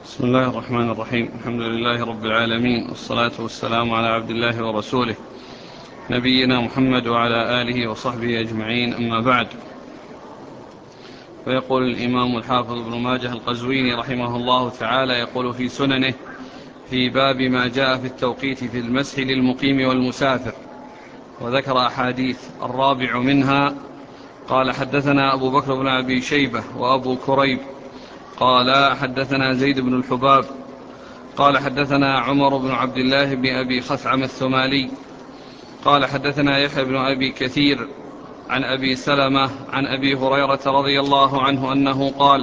بسم الله الرحمن الرحيم. الحمد لله رب العالمين، والصلاة والسلام على عبد الله ورسوله نبينا محمد وعلى آله وصحبه أجمعين، أما بعد. فيقول الإمام الحافظ ابن ماجه القزويني رحمه الله تعالى، يقول في سننه في باب ما جاء في التوقيت في المسح للمقيم والمسافر، وذكر أحاديث. الرابع منها: قال حدثنا أبو بكر بن أبي شيبة وأبو كريب قال حدثنا زيد بن الحباب قال حدثنا عمر بن عبد الله بن أبي خثعم الثمالي قال حدثنا يحيى بن أبي كثير عن أبي سلمة عن أبي هريرة رضي الله عنه أنه قال: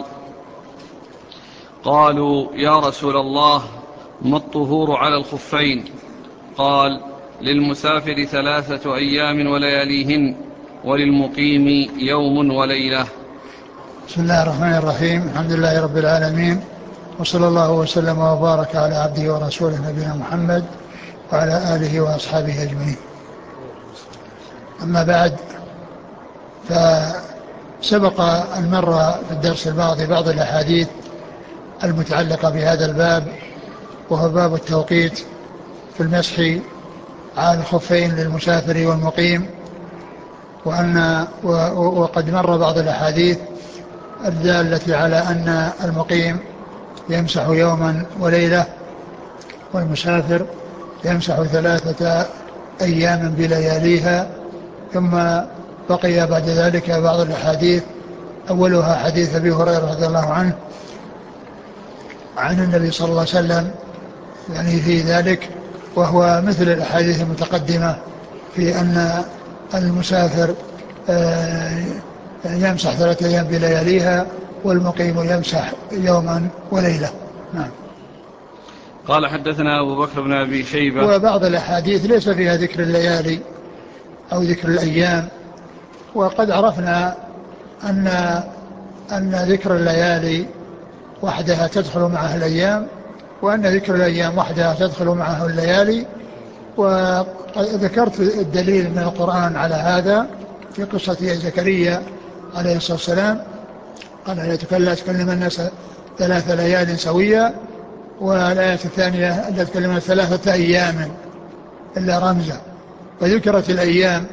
قالوا يا رسول الله، ما الطهور على الخفين؟ قال: للمسافر 3 أيام ولياليهن، وللمقيم يوم وليلة. بسم الله الرحمن الرحيم. الحمد لله رب العالمين، وصلى الله وسلم وبارك على عبده ورسوله نبينا محمد وعلى آله وأصحابه أجمعين. أما بعد، فسبق أن مر في الدرس الماضي بعض الأحاديث المتعلقة بهذا الباب، وهو باب التوقيت في المسح على الخفين للمسافر والمقيم، وقد مر بعض الأحاديث الدالة على أن المقيم يمسح يوما وليلة، والمسافر يمسح 3 أيام بلياليها. ثم بقي بعد ذلك بعض الأحاديث، أولها حديث أبي هريرة رضي الله عنه عن النبي صلى الله عليه وسلم يعني في ذلك، وهو مثل الأحاديث المتقدمة في أن المسافر يمسح 3 أيام بلياليها، والمقيم يمسح يوما وليلة. نعم. قال حدثنا أبو بكر بن أبي شيبة. وبعض الأحاديث ليس فيها ذكر الليالي أو ذكر الأيام، وقد عرفنا أن ذكر الليالي وحدها تدخل معها الأيام، وأن ذكر الأيام وحدها تدخل معها الليالي. وذكرت الدليل من القرآن على هذا في قصة زكريا عليه الصلاة والسلام، قال: لا تكلم الناس 3 ليال سويا. والآية الثانية التي تكلم 3 أيام إلا رمزا. فذكرت الأيام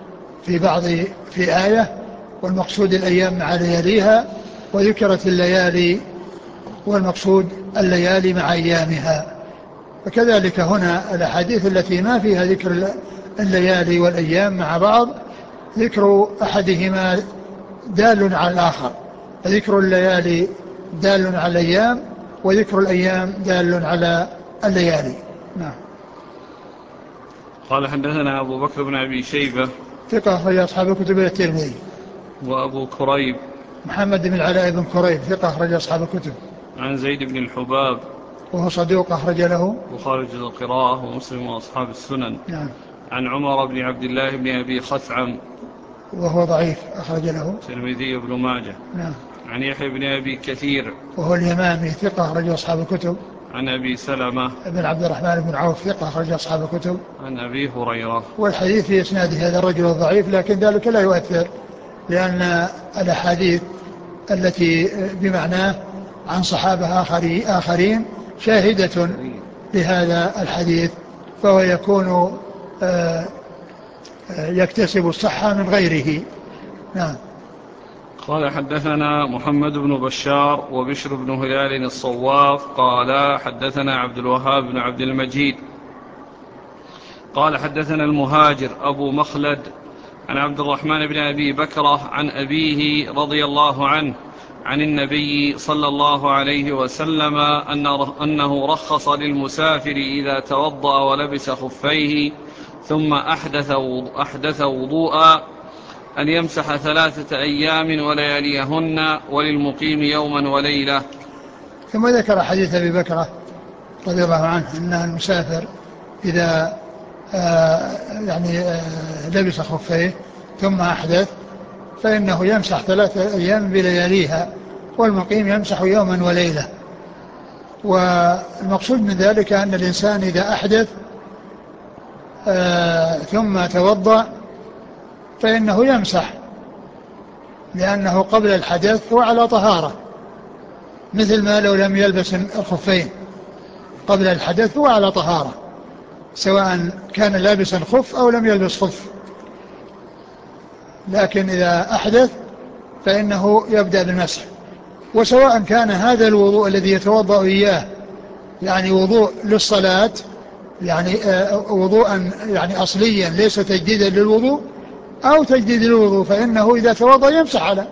في آية، والمقصود الأيام مع لياليها، وذكرت الليالي والمقصود الليالي مع أيامها. فكذلك هنا الأحاديث التي ما فيها ذكر الليالي والأيام مع بعض، ذكر أحدهما دال على الآخر، فذكر الليالي دال على الأيام، وذكر الأيام دال على الليالي. نعم. قال حدثنا أبو بكر بن أبي شيبة ثقة أخرج أصحاب الكتب إلى الترمذي. وأبو كريب محمد بن العلاء بن كريب ثقة أخرج أصحاب الكتب. عن زيد بن الحباب وهو صدوق أخرج له وخارج القراءة ومسلم وأصحاب السنن. نعم. عن عمر بن عبد الله بن أبي خثعم وهو ضعيف أخرج له الترمذي وابن ماجه. نعم. عن يحيى بن أبي كثير وهو اليمامي ثقة أخرج أصحاب الكتب. عن أبي سلمة بن عبد الرحمن بن عوف ثقة أخرج أصحاب الكتب. عن أبي هريرة. والحديث في إسناد هذا الرجل الضعيف، لكن ذلك لا يؤثر، لأن الأحاديث التي بمعناه عن صحابة آخرين شاهدة لهذا الحديث، فهو يكون يكتسب الصحة من غيره. نعم. قال حدثنا محمد بن بشار وبشر بن هلال الصواف قال حدثنا عبد الوهاب بن عبد المجيد قال حدثنا المهاجر أبو مخلد عن عبد الرحمن بن أبي بكرة عن أبيه رضي الله عنه عن النبي صلى الله عليه وسلم أنه رخص للمسافر إذا توضأ ولبس خفيه ثم أحدث وضوءا أن يمسح 3 أيام ولياليهن، وللمقيم يوما وليلة. ثم ذكر حديث أبي بكرة رضي الله عنه أن المسافر إذا لبس خفيه ثم أحدث فإنه يمسح 3 أيام بلياليها، والمقيم يمسح يوما وليلة. والمقصود من ذلك أن الإنسان إذا أحدث ثم توضأ فإنه يمسح، لأنه قبل الحدث هو على طهارة. مثل ما لو لم يلبس الخفين قبل الحدث هو على طهارة، سواء كان لابسا خف أو لم يلبس خف. لكن إذا أحدث فإنه يبدأ بالمسح، وسواء كان هذا الوضوء الذي يتوضأ إياه يعني وضوء للصلاة، يعني وضوءا يعني أصليا ليس تجديدا للوضوء، أو تجديد للوضوء، فإنه إذا توضأ يمسح على،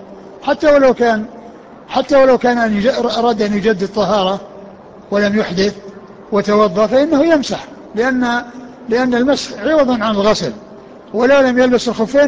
حتى ولو كان أراد أن يجدد طهارة ولم يحدث وتوضأ فإنه يمسح، لأن المسح عوض عن الغسل. ولو لم يلبس الخفين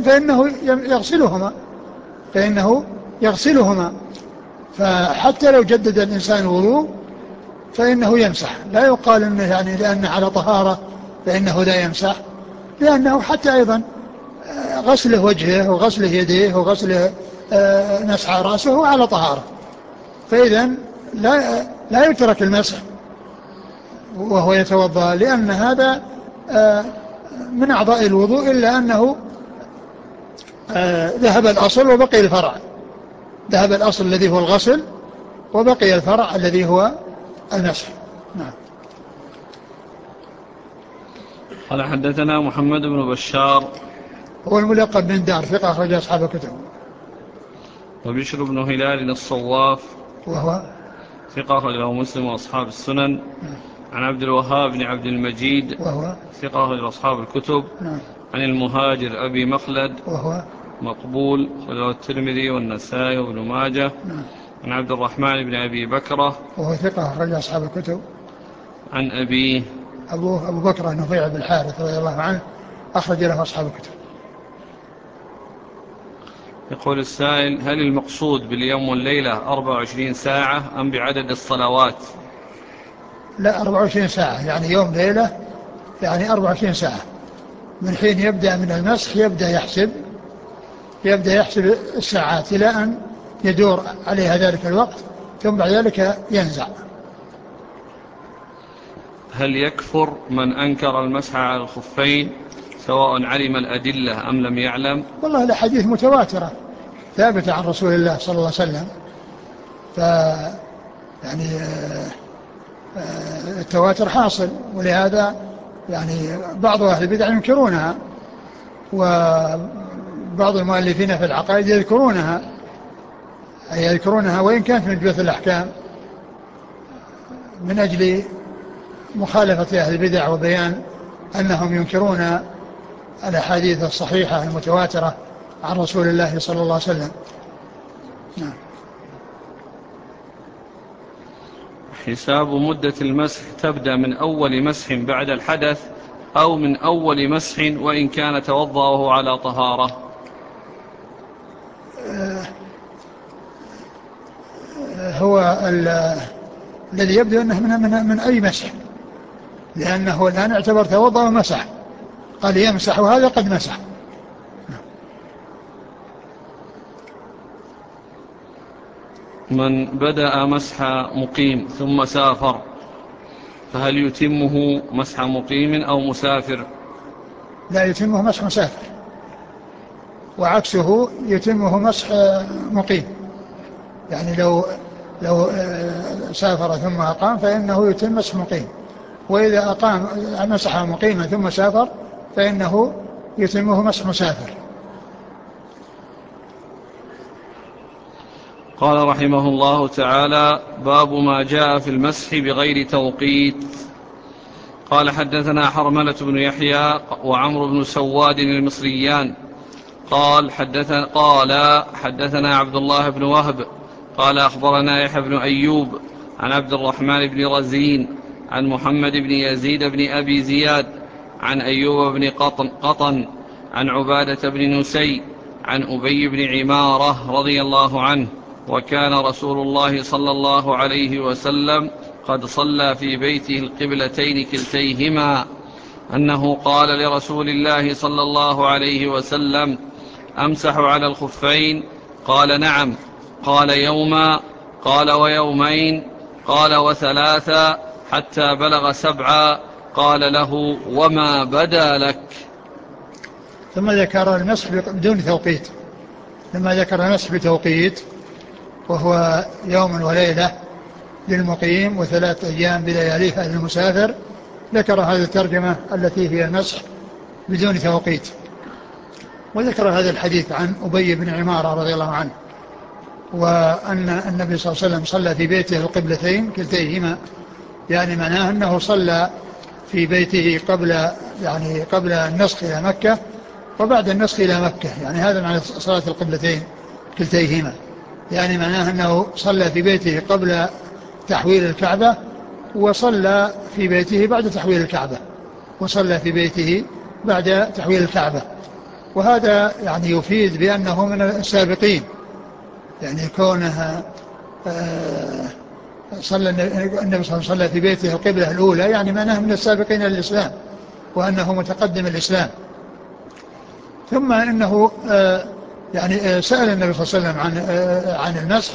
فإنه يغسلهما. فحتى لو جدد الإنسان وضوء فإنه يمسح، لا يقال إنه يعني لأنه على طهارة فإنه لا يمسح، لأنه حتى أيضا غسله وجهه وغسله يديه وغسله مسح رأسه على طهارة. فإذا لا يترك المسح وهو يتوضأ، لأن هذا من أعضاء الوضوء، إلا أنه ذهب الأصل وبقي الفرع، ذهب الأصل الذي هو الغسل وبقي الفرع الذي هو المسح. نعم. قال حدثنا محمد بن بشار هو الملقب بن دار، ثقة أخرج أصحاب الكتب. وبشر بن هلال الصواف وهو ثقة أخرجه مسلم وأصحاب السنن. عن عبد الوهاب بن عبد المجيد وهو ثقة أخرج أصحاب الكتب. عن المهاجر أبي مخلد وهو مقبول أخرجه الترمذي والنسائي وابن ماجه. عن عبد الرحمن بن أبي بكرة وهو ثقة أخرج أصحاب الكتب. عن أبيه أبو بكر نفيع بن الحارث رضي الله عنه أخرج له أصحاب الكتب. يقول السائل: هل المقصود باليوم والليلة 24 ساعة أم بعدد الصلوات؟ لا، 24 ساعة، يعني يوم ليلة، يعني 24 ساعة من حين يبدأ من المسح، يبدأ يحسب الساعات إلى أن يدور عليها ذلك الوقت، ثم بعد ذلك ينزع. هل يكفر من أنكر المسح على الخفين سواء علم الأدلة أم لم يعلم؟ والله الأحاديث متواترة ثابتة عن رسول الله صلى الله عليه وسلم، يعني التواتر حاصل، ولهذا يعني بعض أهل البدع ينكرونها، وبعض المؤلفين في العقائد يذكرونها وإن كانت من جملة الأحكام، من أجل مخالفة أهل البدع وبيان أنهم ينكرون الأحاديث الصحيحة المتواترة عن رسول الله صلى الله عليه وسلم. نعم. حساب مدة المسح تبدأ من أول مسح بعد الحدث أو من أول مسح وإن كان توضأه على طهارة؟ هو الذي يبدو أنه من أي مسح، لأنه الآن اعتبر توضأ ومسح، قال يمسح وهذا قد مسح. من بدأ مسح مقيم ثم سافر فهل يتمه مسح مقيم أو مسافر؟ لا، يتمه مسح مسافر، وعكسه يتمه مسح مقيم. يعني لو سافر ثم أقام فإنه يتم مسح مقيم، وإذا أقام مسح مقيما ثم سافر فإنه يتمه مسح مسافر. قال رحمه الله تعالى: باب ما جاء في المسح بغير توقيت. قال حدثنا حرملة بن يحيى وعمرو بن سواد المصريان قال حدثنا عبد الله بن وهب قال أخبرنا يحيى بن أيوب عن عبد الرحمن بن رزين عن محمد بن يزيد بن أبي زياد عن أيوب بن قطن عن عبادة بن نسي عن أبي بن عمارة رضي الله عنه: وكان رسول الله صلى الله عليه وسلم قد صلى في بيته القبلتين كلتيهما، أنه قال لرسول الله صلى الله عليه وسلم: أمسح على الخفين؟ قال: نعم. قال: يوما؟ قال: ويومين؟ قال: وثلاثا؟ حتى بلغ 7. قال له: وما بدا لك؟ ثم ذكر المسح بدون توقيت، لما ذكر المسح بتوقيت وهو يوم وليلة للمقيم و3 أيام بلياليها للمسافر. ذكر هذه الترجمة التي هي المسح بدون توقيت. وذكر هذا الحديث عن أبي بن عمارة رضي الله عنه، وأن النبي صلى الله عليه وسلم صلى في بيته القبلتين كلتيهما، يعني معناه أنه صلى في بيته قبل النسخ إلى مكة وبعد النسخ إلى مكة، يعني هذا معنى صلاة القبلتين كلتيهما، يعني معناه أنه صلى في بيته قبل تحويل الكعبة وصلى في بيته بعد تحويل الكعبة، وصلى في بيته بعد تحويل الكعبة. وهذا يعني يفيد بأنه من السابقين، يعني كونه صلى النبي صلى الله عليه وسلم في بيته القبلة الأولى، يعني معناه من السابقين للإسلام وأنه متقدم الإسلام. ثم إنه يعني سأل النبي صلى الله عليه وسلم عن المسح،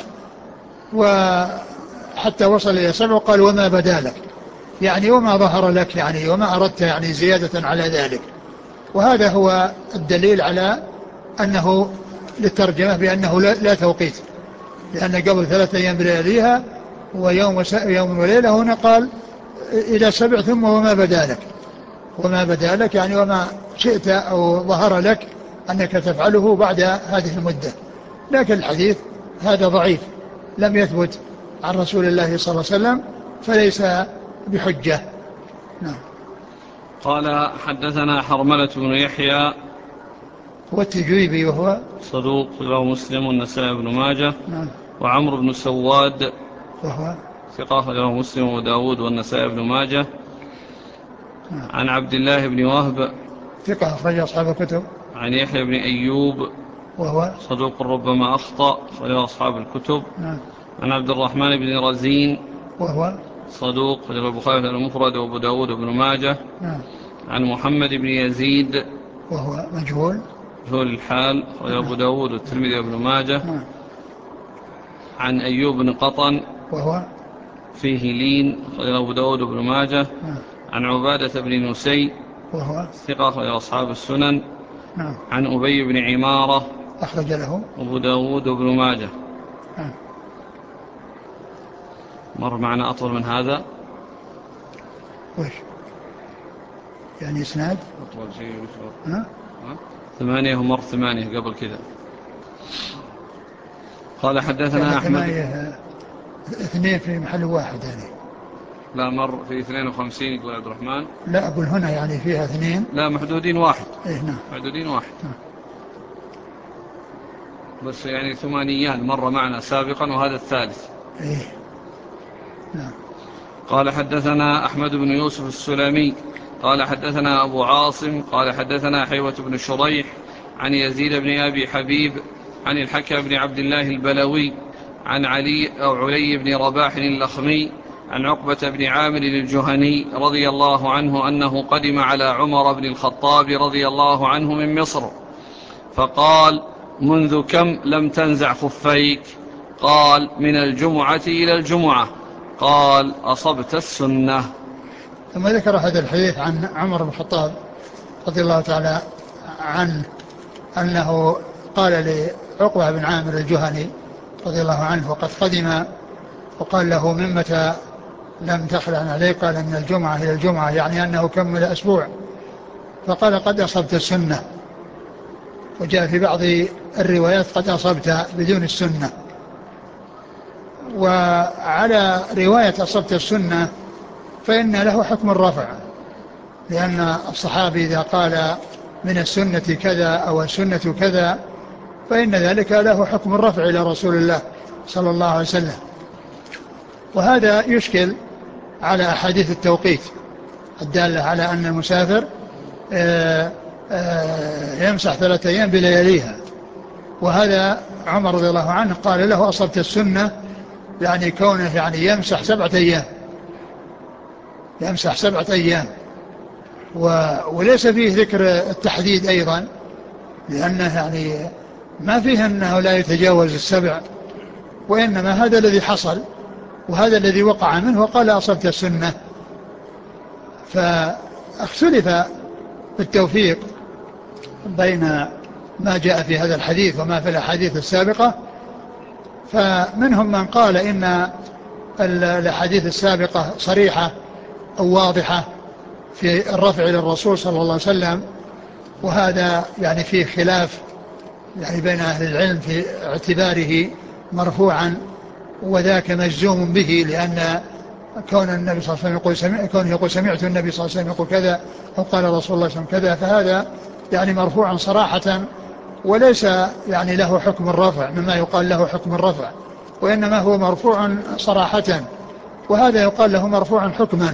وحتى وصل إلى 7 قال وما بدا لك، يعني وما ظهر لك، يعني وما أردت يعني زيادة على ذلك. وهذا هو الدليل على أنه للترجمة بأنه لا توقيت، لأن قبل 3 أيام بلياليها ويوم وليلة، هنا قال إلى 7 ثم وما بدا لك، وما بدا لك يعني وما شئت أو ظهر لك أنك تفعله بعد هذه المدة. لكن الحديث هذا ضعيف لم يثبت عن رسول الله صلى الله عليه وسلم، فليس بحجة. نعم. قال حدثنا حرملة بن يحيى والتجويبي وهو صدوق له مسلم والنسائي بن ماجه. نعم. وعمرو بن سواد وهو ثقة له مسلم وداود والنسائي بن ماجه. نعم. عن عبد الله بن وهب ثقة أخرج أصحاب الكتب. عن يحيى بن أيوب وهو صدوق ربما أخطأ أخرجه أصحاب الكتب. نعم. عن عبد الرحمن بن رزين وهو صدوق أخرجه البخاري المفرد وأبو داود وابن ماجه. نعم. عن محمد بن يزيد وهو مجهول الحال أخرجه أبو داود والترمذي وابن ماجه. نعم. عن أيوب بن قطن وهو فيه لين أخرجه أبو داود وابن ماجه. نعم. عن عبادة بن نسي وهو ثقة أخرجه أصحاب السنن. نعم. عن أبي بن عمارة أخرج له أبو داود وابن ماجه. نعم. مر معنا أطول من هذا. وش يعني إسناد أطول شيء ها؟ 8 ومر 8 قبل كذا. قال حدثنا أحمد 2 في محل واحد يعني. لا مر في 52 يقول عبد الرحمن. لا أقول هنا يعني فيها 2. لا محدودين واحد. إيه نعم. محدودين واحد. نعم. بس يعني 8 مر معنا سابقا وهذا الثالث. إيه نعم. قال حدثنا أحمد بن يوسف السلمي قال حدثنا أبو عاصم قال حدثنا حيوة بن شريح عن يزيد بن أبي حبيب عن الحكم بن عبد الله البلوي عن علي بن رباح اللخمي عن عقبة بن عامر الجهني رضي الله عنه أنه قدم على عمر بن الخطاب رضي الله عنه من مصر، فقال: منذ كم لم تنزع خفيك؟ قال: من الجمعة إلى الجمعة. قال: أصبت السنة. ثم ذكر هذا الحديث عن عمر بن الخطاب رضي الله تعالى عنه أنه قال لعقبة بن عامر الجهني رضي الله عنه وقد قدم، وقال له: من متى لم تخلع عليه؟ قال: من الجمعة إلى الجمعة، يعني أنه كمل أسبوع. فقال: قد أصبت السنة. وجاء في بعض الروايات: قد أصبت بدون السنة. وعلى رواية أصبت السنة فإن له حكم الرفع، لأن الصحابي إذا قال من السنة كذا أو السنة كذا فإن ذلك له حكم الرفع إلى رسول الله صلى الله عليه وسلم. وهذا يشكل على أحاديث التوقيت الدالة على أن المسافر يمسح 3 أيام بلياليها. وهذا عمر رضي الله عنه قال له: أصبت السنة، يعني كونه يعني يمسح 7 أيام، يمسح 7 أيام. وليس فيه ذكر التحديد أيضا، لأنه يعني ما فيه أنه لا يتجاوز 7، وإنما هذا الذي حصل وهذا الذي وقع منه، وقال: أصبت السنة. فاختلف في التوفيق بين ما جاء في هذا الحديث وما في الأحاديث السابقة. فمنهم من قال إن الأحاديث السابقة صريحة أو واضحة في الرفع للرسول صلى الله عليه وسلم، وهذا يعني فيه خلاف يعني بين أهل العلم في اعتباره مرفوعا، وذاك مجزوم به، لأن كون النبي صلى الله عليه وسلم يقول سمعت النبي صلى الله عليه وسلم يقول كذا أو قال رسول الله صلى الله عليه وسلم كذا، فهذا يعني مرفوعا صراحة، وليس يعني له حكم الرفع مما يقال له حكم الرفع، وإنما هو مرفوع صراحة، وهذا يقال له مرفوعا حكما.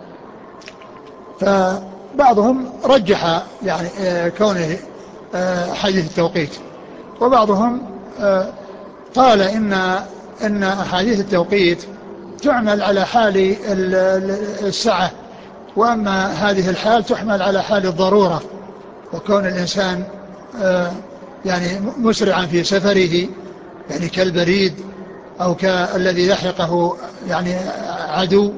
فبعضهم رجح يعني كونه حديث التوقيت، وبعضهم قال إن أحاديث التوقيت تعمل على حال السعة، وأما هذه الحال تحمل على حال الضرورة، وكون الإنسان يعني مسرعا في سفره، يعني كالبريد أو كالذي يحرقه يعني عدو،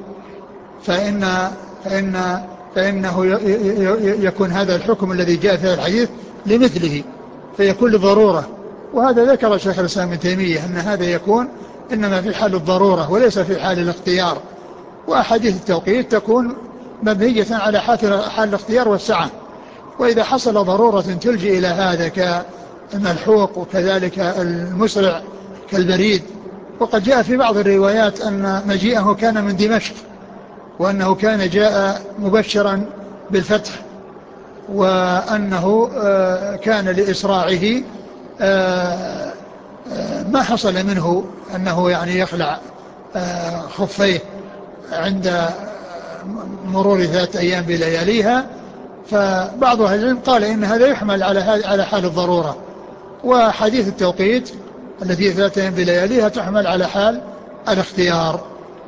فإنه يكون هذا الحكم الذي جاء في الحديث لمثله، فيكون للضرورة. وهذا ذكر شيخ الإسلام ابن تيمية أن هذا يكون إنما في حال الضرورة وليس في حال الاختيار، وأحاديث التوقيت تكون مبنية على حال الاختيار والسعة، وإذا حصل ضرورة تلجئ إلى هذا كالملحوق وكذلك المسرع كالبريد. وقد جاء في بعض الروايات أن مجيئه كان من دمشق، وأنه كان جاء مبشرا بالفتح، وأنه كان لإسراعه ما حصل منه أنه يعني يخلع خفيه عند مرور 3 أيام بلياليها. فبعض أهل العلم قال إن هذا يحمل على حال الضرورة، وحديث التوقيت التي 3 أيام بلياليها تحمل على حال الاختيار.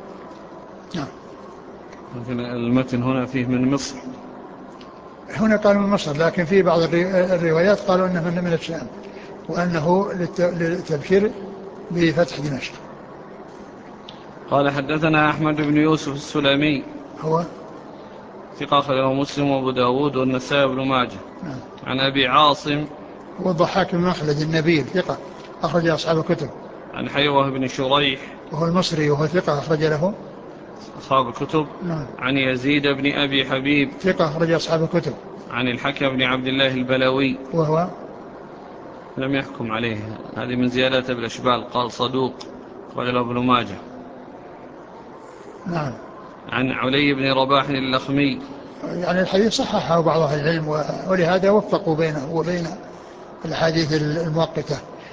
لكن المتن هنا فيه من مصر، هنا قالوا من مصر، لكن في بعض الروايات قالوا أنه من الشام، وأنه للتبشير بفتح دمشق. قال حدثنا أحمد بن يوسف السلمي هو ثقة أخرجه مسلم وأبو داود والنسائي بن ماجه. عن أبي عاصم هو الضحاك بن مخلد النبيل ثقة أخرج أصحاب الكتب. عن حيوة بن شريح وهو المصري وهو ثقة أخرج له أصحاب الكتب. عن يزيد بن أبي حبيب ثقة أخرج أصحاب الكتب. عن الحكم بن عبد الله البلوي وهو لم يحكم عليه، هذه من زيادة بالأشبال، قال صدوق أخرج له ابن ماجه. نعم. عن علي بن رباح اللخمي، يعني الحديث صححه بعض أهل العلم، ولهذا وفقوا بينه وبين الحديث المؤقتة.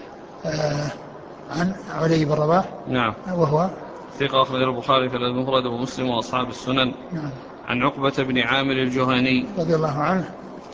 عن علي بن رباح. نعم. وهو ثقة أخرج البخاري في المفرد ومسلم وأصحاب السنن. نعم. عن عقبة بن عامر الجهني رضي الله عنه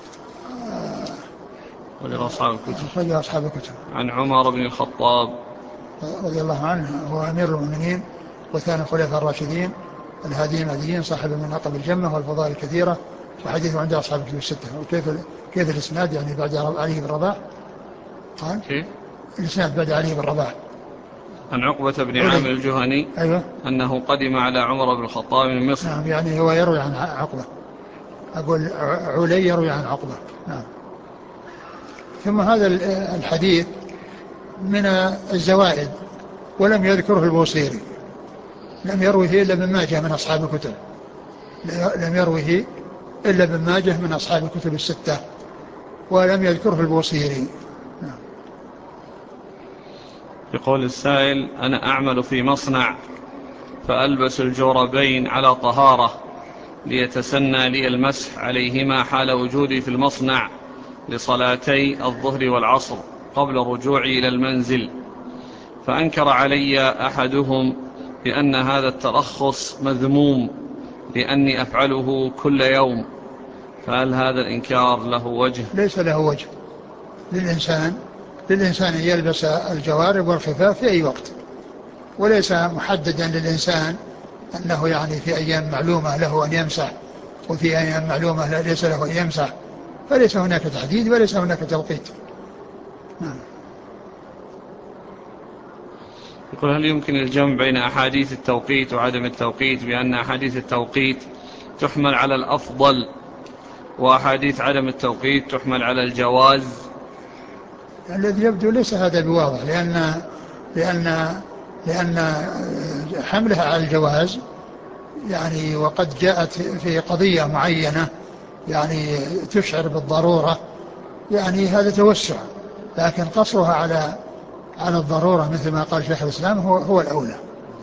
أخرج أصحاب الكتب. عن عمر بن الخطاب رضي الله عنه، هو أمير المؤمنين وثاني الخلفاء الراشدين الهاديين المهديين، صاحب المناقب الجمة والفضائل الكثيرة، وحديثه عند أصحاب الكتب الستة. وكيف الإسناد يعني بعد علي بن رباح؟ قال كيف الإسناد بعد علي بن رباح. عن عقبة بن عامر الجهني أيوة. أنه قدم على عمر بن الخطاب من مصر. نعم، يعني هو يروي عن عقبة، أقول علي يروي عن عقبة. نعم. ثم هذا الحديث من الزوائد، ولم يذكره البوصيري، لم يروه إلا ابن ماجه من أصحاب الكتب، لم يروه إلا ابن ماجه من أصحاب الكتب الستة، ولم يذكره البوصيري. يقول السائل: أنا أعمل في مصنع، فألبس الجوربين على طهارة ليتسنى لي المسح عليهما حال وجودي في المصنع لصلاتي الظهر والعصر قبل رجوعي إلى المنزل، فأنكر علي أحدهم بأن هذا الترخص مذموم لأني أفعله كل يوم، فهل هذا الإنكار له وجه؟ ليس له وجه. للإنسان أن يلبس الجوارب والخفاف في أي وقت، وليس محددا للإنسان أنه يعني في أيام معلومة له أن يمسح، وفي أيام معلومة ليس له أن يمسح، فليس هناك تحديد وليس هناك توقيت. نعم. يقول: هل يمكن الجمع بين أحاديث التوقيت وعدم التوقيت، بأن أحاديث التوقيت تحمل على الأفضل وأحاديث عدم التوقيت تحمل على الجواز؟ الذي يبدو ليس هذا بواضح، لأن حملها على الجواز يعني وقد جاءت في قضية معينة يعني تشعر بالضرورة يعني هذا توسع، لكن قصرها على الضرورة مثل ما قال شيخ الإسلام هو الأولى.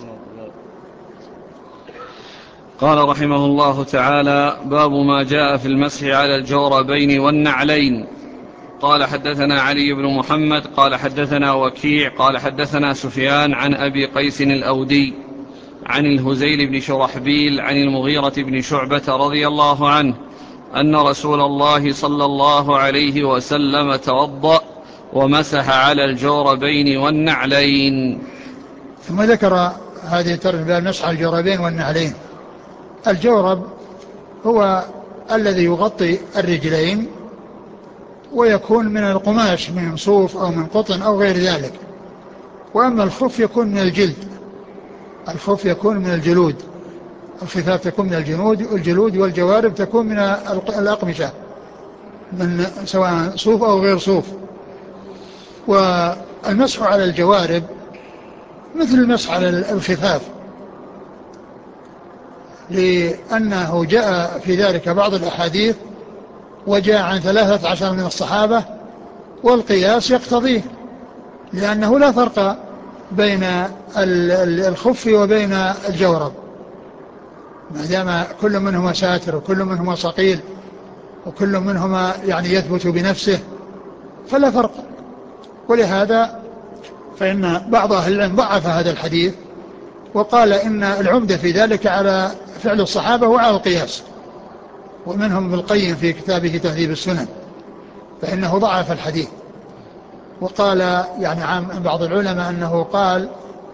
قال رحمه الله تعالى: باب ما جاء في المسح على الجوربين والنعلين. قال حدثنا علي بن محمد قال حدثنا وكيع قال حدثنا سفيان عن أبي قيس الأودي عن الهزيل بن شرحبيل عن المغيرة بن شعبة رضي الله عنه أن رسول الله صلى الله عليه وسلم توضأ ومسح على الجوربين والنعلين. ثم ذكر هذه الترجمة المسح على الجوربين والنعلين. الجورب هو الذي يغطي الرجلين ويكون من القماش من صوف أو من قطن أو غير ذلك، وأما الخف يكون من الجلد، الخف يكون من الجلود، الخفاف تكون من الجلود والجوارب تكون من الأقمشة من سواء صوف أو غير صوف. والمسح على الجوارب مثل المسح على الخفاف، لأنه جاء في ذلك بعض الأحاديث وجاء عن 13 من الصحابة، والقياس يقتضيه، لأنه لا فرق بين الخف وبين الجورب ما دام كل منهما ساتر وكل منهما صقيل وكل منهما يعني يثبت بنفسه فلا فرق. ولهذا فإن بعض أهل العلم ضعف هذا الحديث وقال إن العمدة في ذلك على فعل الصحابة وعلى القياس، ومنهم ابن القيم في كتابه تهذيب السنن فإنه ضعف الحديث. وقال يعني عن بعض العلماء أنه قال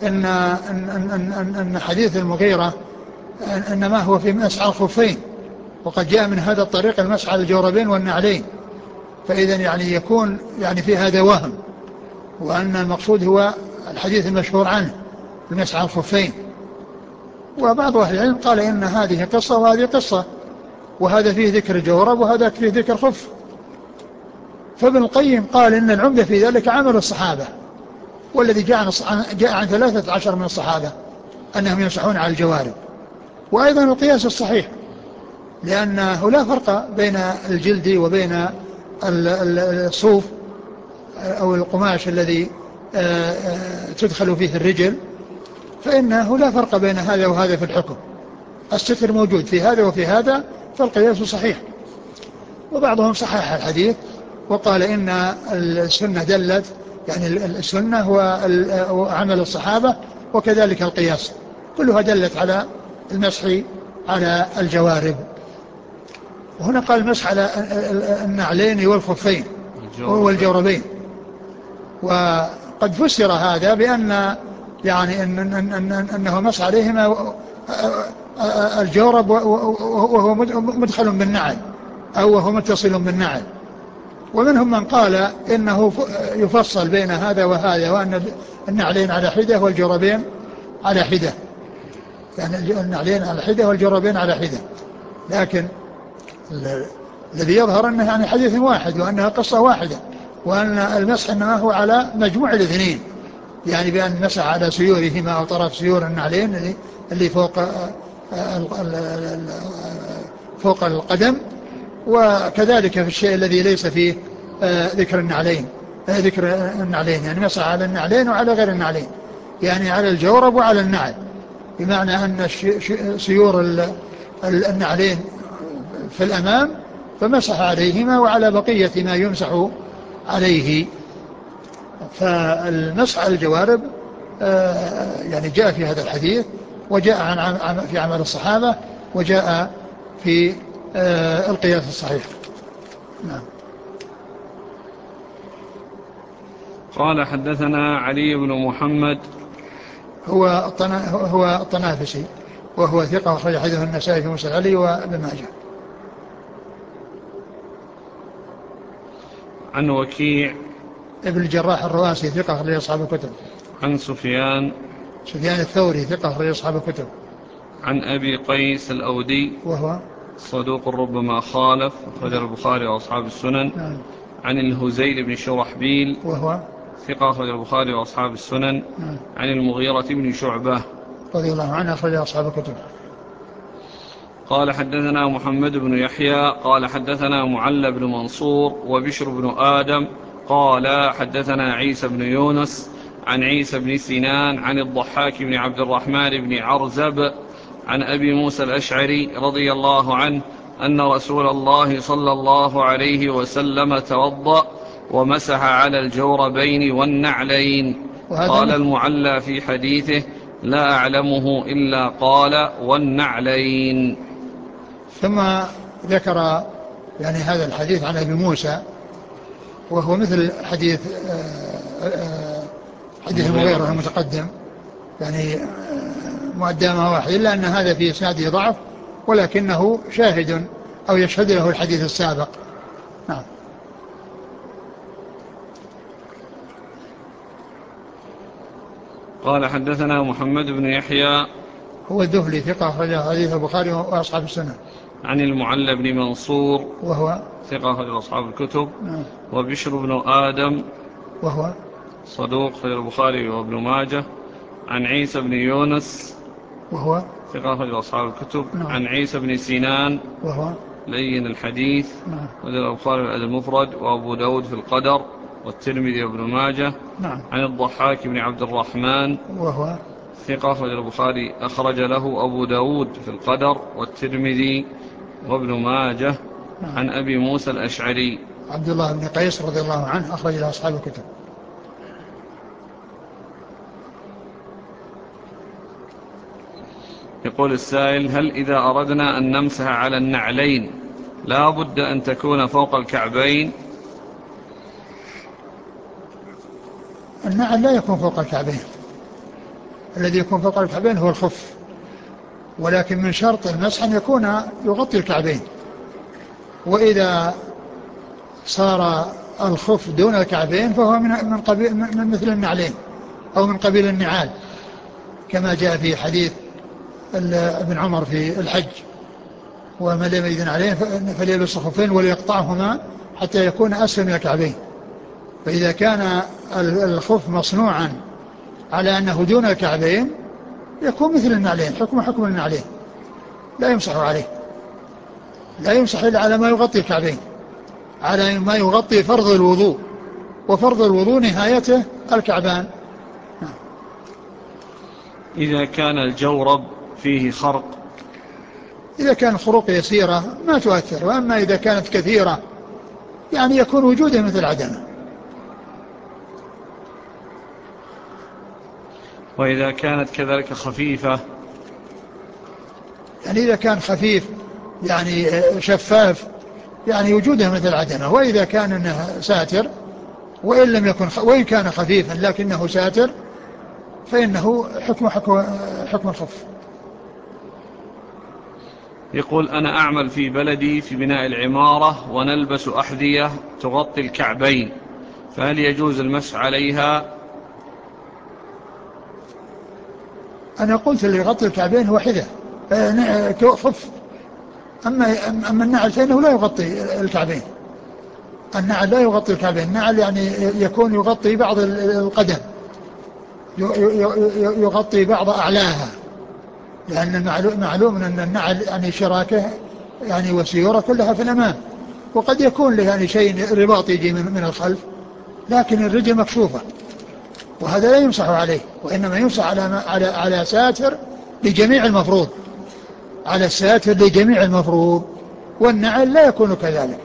إن حديث المغيرة إنما هو في مسح على الخفين، وقد جاء من هذا الطريق المسح على الجوربين والنعلين، فإذا يعني يكون يعني في هذا وهم، وأن المقصود هو الحديث المشهور عنه المسح على الخفين. وبعض أهل العلم قال إن هذه قصة وهذه قصة، وهذا فيه ذكر الجورب وهذا فيه ذكر الخف. فابن القيم قال إن العمدة في ذلك عمل الصحابة، والذي جاء عن 13 من الصحابة أنهم يمسحون على الجوارب. وأيضا القياس الصحيح، لأنه لا فرق بين الجلد وبين الصوف أو القماش الذي تدخل فيه الرجل، فإنه لا فرق بين هذا وهذا في الحكم، الستر موجود في هذا وفي هذا، فالقياس صحيح. وبعضهم صحح الحديث وقال إن السنة دلت، يعني السنة هو عمل الصحابة وكذلك القياس، كلها دلت على المسح على الجوارب. وهنا قال المسح على النعلين والخفين والجوربين. وقد فسر هذا بأن يعني أنه مسح عليهما الجورب وهو مدخل بالنعل أو وهو متصل بالنعل. ومنهم من قال إنه يفصل بين هذا وهذا، وأن النعلين على حدة والجوربين على حدة، يعني النعلين على حدة والجوربين على حدة. لكن الذي يظهر أنه يعني حديث واحد وأنها قصة واحدة، وأن المسح إنما هو على مجموع الاثنين، يعني بأن مسح على سيورهما أو طرف سيور النعلين اللي فوق القدم، وكذلك في الشيء الذي ليس فيه ذكر النعلين يعني مسح على النعلين وعلى غير النعلين، يعني على الجورب وعلى النعل، بمعنى أن سيور النعلين في الأمام فمسح عليهما وعلى بقية ما يمسح عليه. فالمسح على الجوارب يعني جاء في هذا الحديث، وجاء في عمل الصحابة، وجاء في القياس الصحيح. نعم. قال حدثنا علي بن محمد هو الطنافسي، وهو ثقة أخرج حديثه النسائي في مسند علي وابن ماجه. عن وكيع ابن الجراح الرؤاسي ثقة أخرج أصحاب الكتب. عن سفيان الثوري ثقة أخرج أصحاب الكتب. عن أبي قيس الأودي وهو صدوق ربما خالف، أخرج البخاري وأصحاب السنن. نعم. عن الهزيل بن شرحبيل وهو ثقة أخرج البخاري وأصحاب السنن. نعم. عن المغيرة بن شعبة رضي الله عنه أخرج أصحاب الكتب. قال حدثنا محمد بن يحيى قال حدثنا معل بن منصور وبشر بن آدم قال حدثنا عيسى بن يونس عن عيسى بن سنان عن الضحاك بن عبد الرحمن بن عرزب عن أبي موسى الأشعري رضي الله عنه أن رسول الله صلى الله عليه وسلم توضأ ومسح على الجوربين والنعلين. قال المعلى في حديثه: لا أعلمه إلا قال والنعلين. ثم ذكر يعني هذا الحديث عن أبي موسى، وهو مثل حديث المغيرة المتقدم، يعني مقدمة واحد، إلا أن هذا في إسناده ضعف، ولكنه شاهد أو يشهد له الحديث السابق. نعم. قال حدثنا محمد بن يحيى هو الذهلي ثقة أخرج حديث البخاري وأصحاب السنة. عن المعلى بن منصور وهو ثقة أخرج أصحاب الكتب. وبشر بن آدم وهو صدوق أخرج البخاري وابن ماجه. عن عيسى بن يونس وهو ثقة أخرج أصحاب الكتب. عن عيسى بن سنان وهو لين الحديث أخرج البخاري الأدب المفرد وأبو داود في القدر والترمذي وابن ماجه. عن الضحاك بن عبد الرحمن وهو ثقة أخرج البخاري أخرج له أبو داود في القدر والترمذي وابن ماجه. عن أبي موسى الأشعري عبد الله بن قيس رضي الله عنه أخرج له أصحاب الكتب. يقول السائل: هل إذا أردنا أن نمسح على النعلين لا بد أن تكون فوق الكعبين؟ النعل لا يكون فوق الكعبين، الذي يكون فوق الكعبين هو الخف، ولكن من شرط المسح أن يكون يغطي الكعبين. وإذا صار الخف دون الكعبين فهو من مثل النعلين أو من قبيل النعال، كما جاء في حديث ابن عمر في الحج: ومن لم يجد عليه فليلبس الخفين وليقطعهما حتى يكون أسفل من الكعبين. فإذا كان الخف مصنوعا على أنه دون الكعبين يكون مثل النعلين، حكم النعلين، لا يمسح عليه، لا يمسح إلا على ما يغطي الكعبين، على ما يغطي فرض الوضوء، وفرض الوضوء نهايته الكعبان. إذا كان الجورب فيه خرق، إذا كان خروق يسيرة ما تؤثر، وأما إذا كانت كثيرة يعني يكون وجوده مثل عدمه. وإذا كانت كذلك خفيفة، يعني إذا كان خفيف يعني شفاف يعني وجوده مثل عدمه. وإذا كان إنه ساتر وإن كان خفيفا لكنه ساتر فإنه حكم الخف. يقول: أنا أعمل في بلدي في بناء العمارة ونلبس أحذية تغطي الكعبين، فهل يجوز المسح عليها؟ أنا قلت اللي يغطي الكعبين هو حذاء خف. أما النعل فإنه لا يغطي الكعبين، النعل لا يغطي الكعبين، النعل يعني يكون يغطي بعض القدم، يغطي بعض أعلاها، لأن معلوم أن النعل يعني شراكه يعني وسيورة كلها في الأمام، وقد يكون له يعني شيء رباط يجي من الخلف، لكن الرجل مكشوفة، وهذا لا يمسح عليه، وإنما يمسح على ساتر لجميع المفروض، على الساتر لجميع المفروض، والنعل لا يكون كذلك.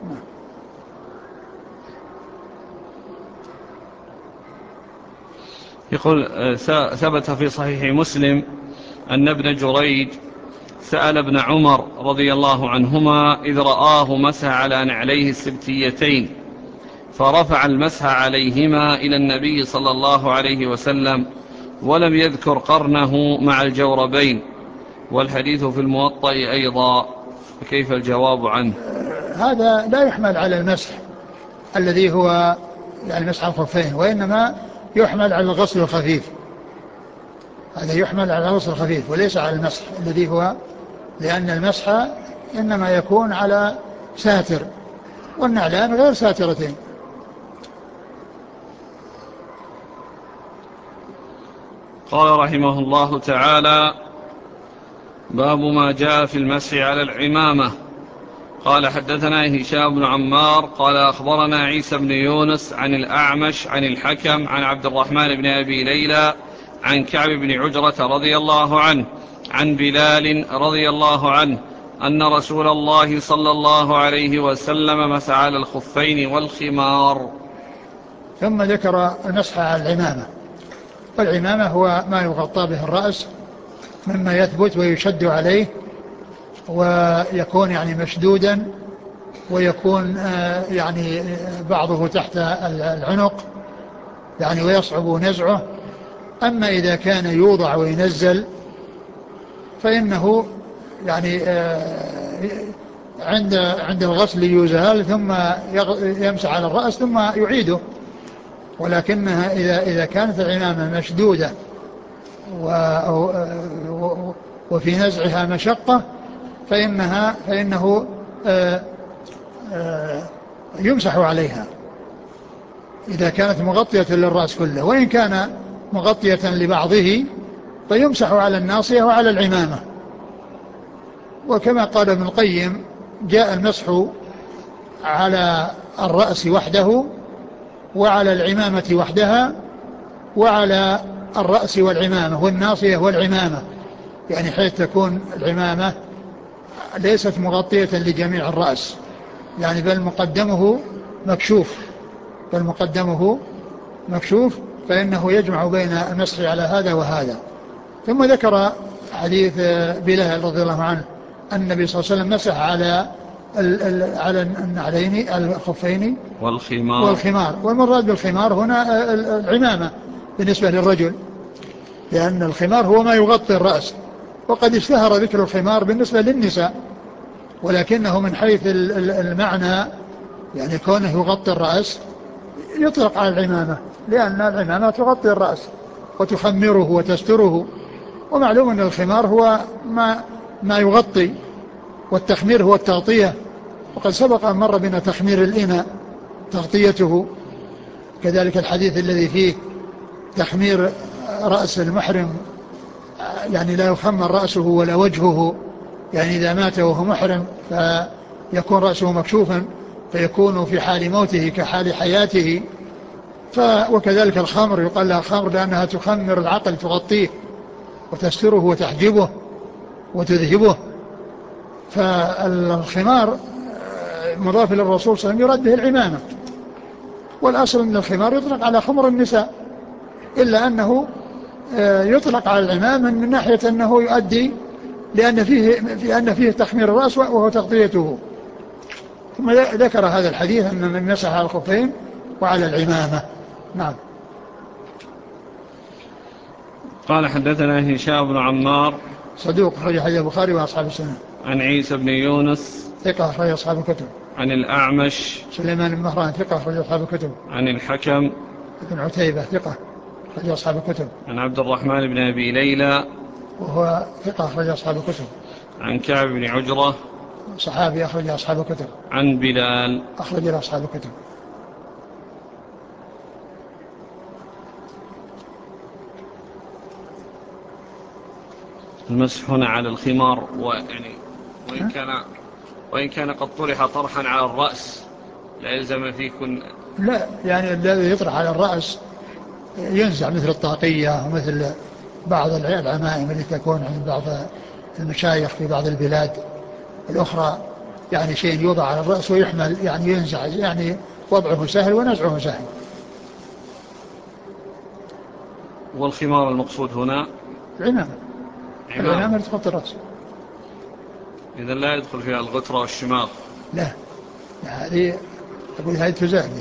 يقول: ثبت في صحيح مسلم أن ابن جريج سأل ابن عمر رضي الله عنهما إذ رآه مسح على نعليه السبتيتين، فرفع المسح عليهما إلى النبي صلى الله عليه وسلم، ولم يذكر قرنه مع الجوربين، والحديث في الموطأ أيضا، فكيف الجواب عنه؟ هذا لا يحمل على المسح الذي هو يعني مسح الخفين، وإنما يحمل على الغسل الخفيف، هذا يحمل على الغسل الخفيف وليس على المسح الذي هو، لأن المسح إنما يكون على ساتر، والنعلان غير قال رحمه الله تعالى: باب ما جاء في المسح على العمامة. قال حدثنا هشام بن عمار قال أخبرنا عيسى بن يونس عن الأعمش عن الحكم عن عبد الرحمن بن أبي ليلى عن كعب بن عجرة رضي الله عنه عن بلال رضي الله عنه أن رسول الله صلى الله عليه وسلم مسح على الخفين والخمار. ثم ذكر المسح على العمامة. والعمامة هو ما يغطى به الرأس مما يثبت ويشد عليه ويكون يعني مشدودا، ويكون يعني بعضه تحت العنق يعني ويصعب نزعه. أما إذا كان يوضع وينزل فإنه يعني عند الغسل يزال ثم يمسح على الرأس ثم يعيده. ولكنها إذا كانت العمامة مشدودة وفي نزعها مشقة فإنه يمسح عليها إذا كانت مغطية للرأس كله. وإن كان مغطية لبعضه فيمسح على الناصية وعلى العمامة. وكما قال ابن القيم: جاء المسح على الرأس وحده وعلى العمامة وحدها وعلى الرأس والعمامة والناصية والعمامة، يعني حيث تكون العمامة ليست مغطية لجميع الرأس، يعني بل مكشوف فإنه يجمع بين المسح على هذا وهذا. ثم ذكر حديث بلال رضي الله عنه أن النبي صلى الله عليه وسلم مسح على النعلين الخفين والخمار. والمراد بالخمار هنا العمامة بالنسبة للرجل، لأن الخمار هو ما يغطي الرأس، وقد اشتهر ذكر الخمار بالنسبة للنساء، ولكنه من حيث المعنى يعني كونه يغطي الرأس يطلق على العمامة، لأن العمامة تغطي الرأس وتخمره وتستره. ومعلوم أن الخمار هو ما يغطي، والتخمير هو التغطية. وقد سبق أن مر بنا تخمير الإناء تغطيته، كذلك الحديث الذي فيه تخمير رأس المحرم، يعني لا يخمر رأسه ولا وجهه، يعني إذا مات وهو محرم فيكون رأسه مكشوفا فيكون في حال موته كحال حياته. وكذلك الخمر يقال لها خمر لأنها تخمر العقل، تغطيه وتستره وتحجبه وتذهبه. فالخمار مضاف للرسول صلى الله عليه وسلم يرد به العمامة، والأصل أن الخمار يطلق على خمر النساء، إلا أنه يطلق على العمامة من ناحية أنه يؤدي لأن فيه تخمير الرأس وهو تغطيته. ثم ذكر هذا الحديث أن من مسح على الخفين وعلى العمامة. نعم. قال حدثنا هشام بن عمار صدوق أخرج حديث البخاري وأصحاب السنة. عن عيسى بن يونس ثقة أخرج أصحاب الكتب. عن الأعمش سليمان بن مهران ثقة أخرج أصحاب الكتب. عن الحكم بن عتيبة ثقة أخرج أصحاب الكتب. عن عبد الرحمن بن أبي ليلى وهو ثقة أخرج أصحاب الكتب. عن كعب بن عجرة صحابي أخرج أصحاب الكتب. عن بلال أخرج أصحاب الكتب. المسح هنا على الخمار، وإن كان قد طرح طرحا على الرأس لا يلزم فيه لا، يعني الذي يطرح على الرأس ينزع، مثل الطاقية ومثل بعض العمائم التي تكون عند بعض المشايخ في بعض البلاد الأخرى، يعني شيء يوضع على الرأس ويحمل، يعني ينزع، يعني وضعه سهل ونزعه سهل. والخمار المقصود هنا العمامة تغطي الرأس. إذا لا يدخل فيها الغترة والشماغ. لا، هذه أقول هذه تزاهد.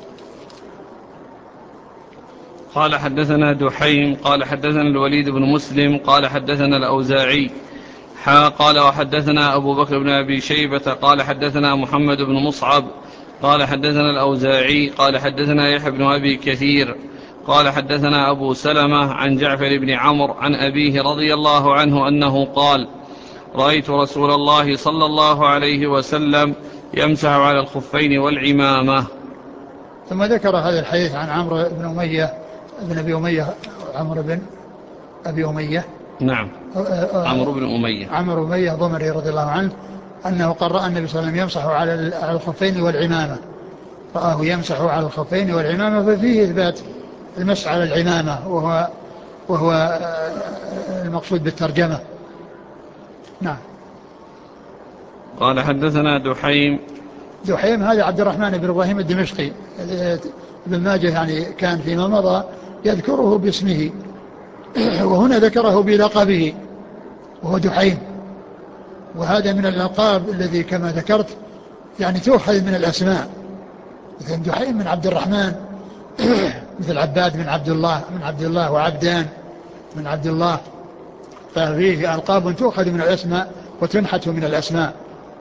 قال حدثنا دحيم قال حدثنا الوليد بن مسلم قال حدثنا الأوزاعي قال وحدثنا أبو بكر بن أبي شيبة قال حدثنا محمد بن مصعب قال حدثنا الأوزاعي قال حدثنا يحيى بن أبي كثير قال حدثنا أبو سلمة عن جعفر بن عمرو عن أبيه رضي الله عنه أنه قال: رأيت رسول الله صلى الله عليه وسلم يمسح على الخفين والعمامة. ثم ذكر هذا الحديث عن عمرو بن أمية بن أبي أمية، عمرو بن أبي أمية. نعم. عمرو بن أمية. عمرو بن أمية ضمري رضي الله عنه أنه قرأ النبي صلى الله عليه وسلم يمسح على الخفين والعمامة، رآه يمسح على الخفين والعمامة، ففيه إثبات المسح على العمامة، وهو المقصود بالترجمة. نعم. قال حدثنا دحيم هذا عبد الرحمن بن إبراهيم الدمشقي، ابن ماجه يعني كان فيما مضى يذكره باسمه، وهنا ذكره بلقبه وهو دحيم، وهذا من الألقاب الذي كما ذكرت يعني تؤخذ من الأسماء، مثل دحيم من عبد الرحمن، مثل عباد من عبد الله وعبدان من عبد الله، ففيه ألقاب تؤخذ من الأسماء وتنحت من الأسماء.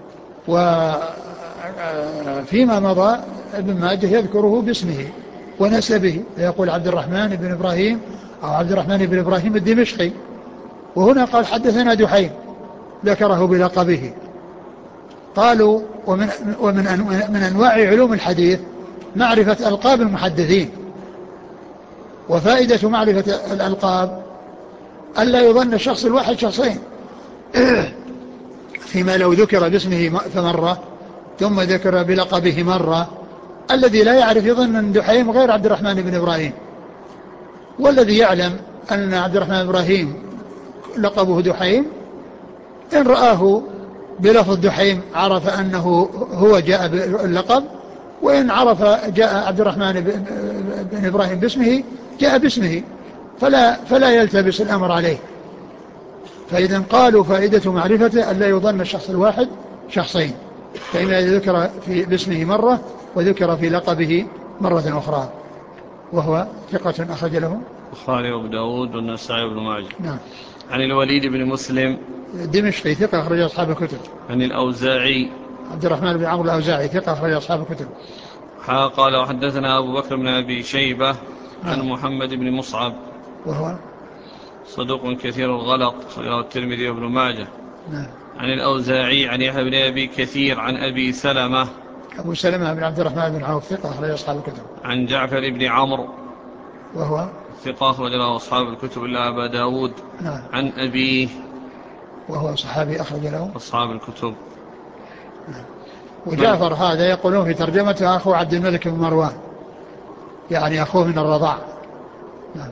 وفيما مضى ابن ماجه يذكره باسمه ونسبه، يقول عبد الرحمن بن إبراهيم أو عبد الرحمن بن إبراهيم الدمشقي، وهنا قال حدثنا دحيم ذكره بلقبه. قالوا ومن أنواع علوم الحديث معرفة ألقاب المحدثين، وفائدة معرفة الألقاب ألا يظن الشخص الواحد شخصين، فيما لو ذكر باسمه فمرة ثم ذكر بلقبه مرة، الذي لا يعرف يظن أن دحيم غير عبد الرحمن بن إبراهيم، والذي يعلم أن عبد الرحمن بن إبراهيم لقبه دحيم إن رآه بلفظ دحيم عرف أنه هو جاء باللقب، وإن عرف جاء عبد الرحمن بن إبراهيم باسمه جاء باسمه، فلا يلتبس الأمر عليه. فإذا قالوا فائدة معرفته أن لا يظن الشخص الواحد شخصين، فإما ذكر باسمه مرة وذكر في لقبه مرة أخرى. وهو ثقة أخرج له البخاري وابو داود والنسائي وابن ماجه. نعم. عن الوليد بن مسلم دمشقي ثقة أخرج أصحاب الكتب. عن الأوزاعي عبد الرحمن بن عمرو الأوزاعي ثقة أخرج أصحاب الكتب. قال وحدثنا أبو بكر بن أبي شيبة عن نعم. محمد بن مصعب وهو صدوق كثير الغلط أخرجه الترمذي وابن ماجه. نعم. عن الأوزاعي عن يحيى بن أبي كثير عن أبي سلمة أبو سلمة بن عبد الرحمن بن عوف ثقة أخرج أصحاب الكتب. عن جعفر بن عمرو وهو ثقة أخرج له أصحاب الكتب إلا أبا داود. نعم. عن أبيه وهو صحابي أخرج له أصحاب الكتب. نعم. وجعفر هذا يقولون في ترجمته أخو عبد الملك بن مروان، يعني أخوه من الرضاع. نعم.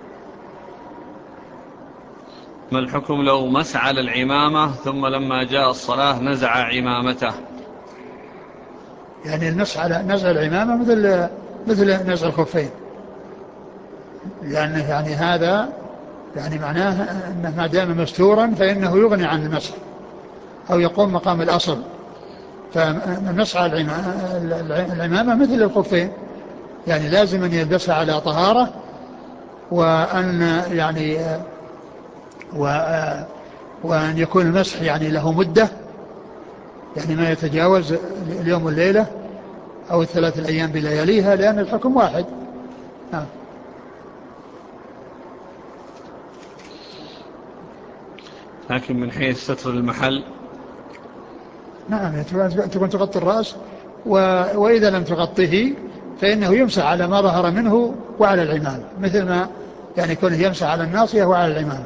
ما الحكم لو مسح على العمامة ثم لما جاء الصلاة نزع عمامته؟ يعني المسح على نزع العمامة مثل نزع الخفين، لأنه يعني هذا يعني معناه أنه ما دام مستورا فإنه يغني عن المسح أو يقوم مقام الأصل. فمسح العمامة مثل الخفين، يعني لازم أن يلبسها على طهارة، وأن يعني وأن يكون المسح يعني له مدة، يعني ما يتجاوز اليوم والليلة أو 3 أيام بلياليها، لأن الحكم واحد. نعم. لكن من حيث ستر المحل نعم تكون تغطي الرأس، وإذا لم تغطيه فإنه يمسح على ما ظهر منه وعلى العمامة، مثل ما يعني يكون يمسح على الناصية وعلى العمامة.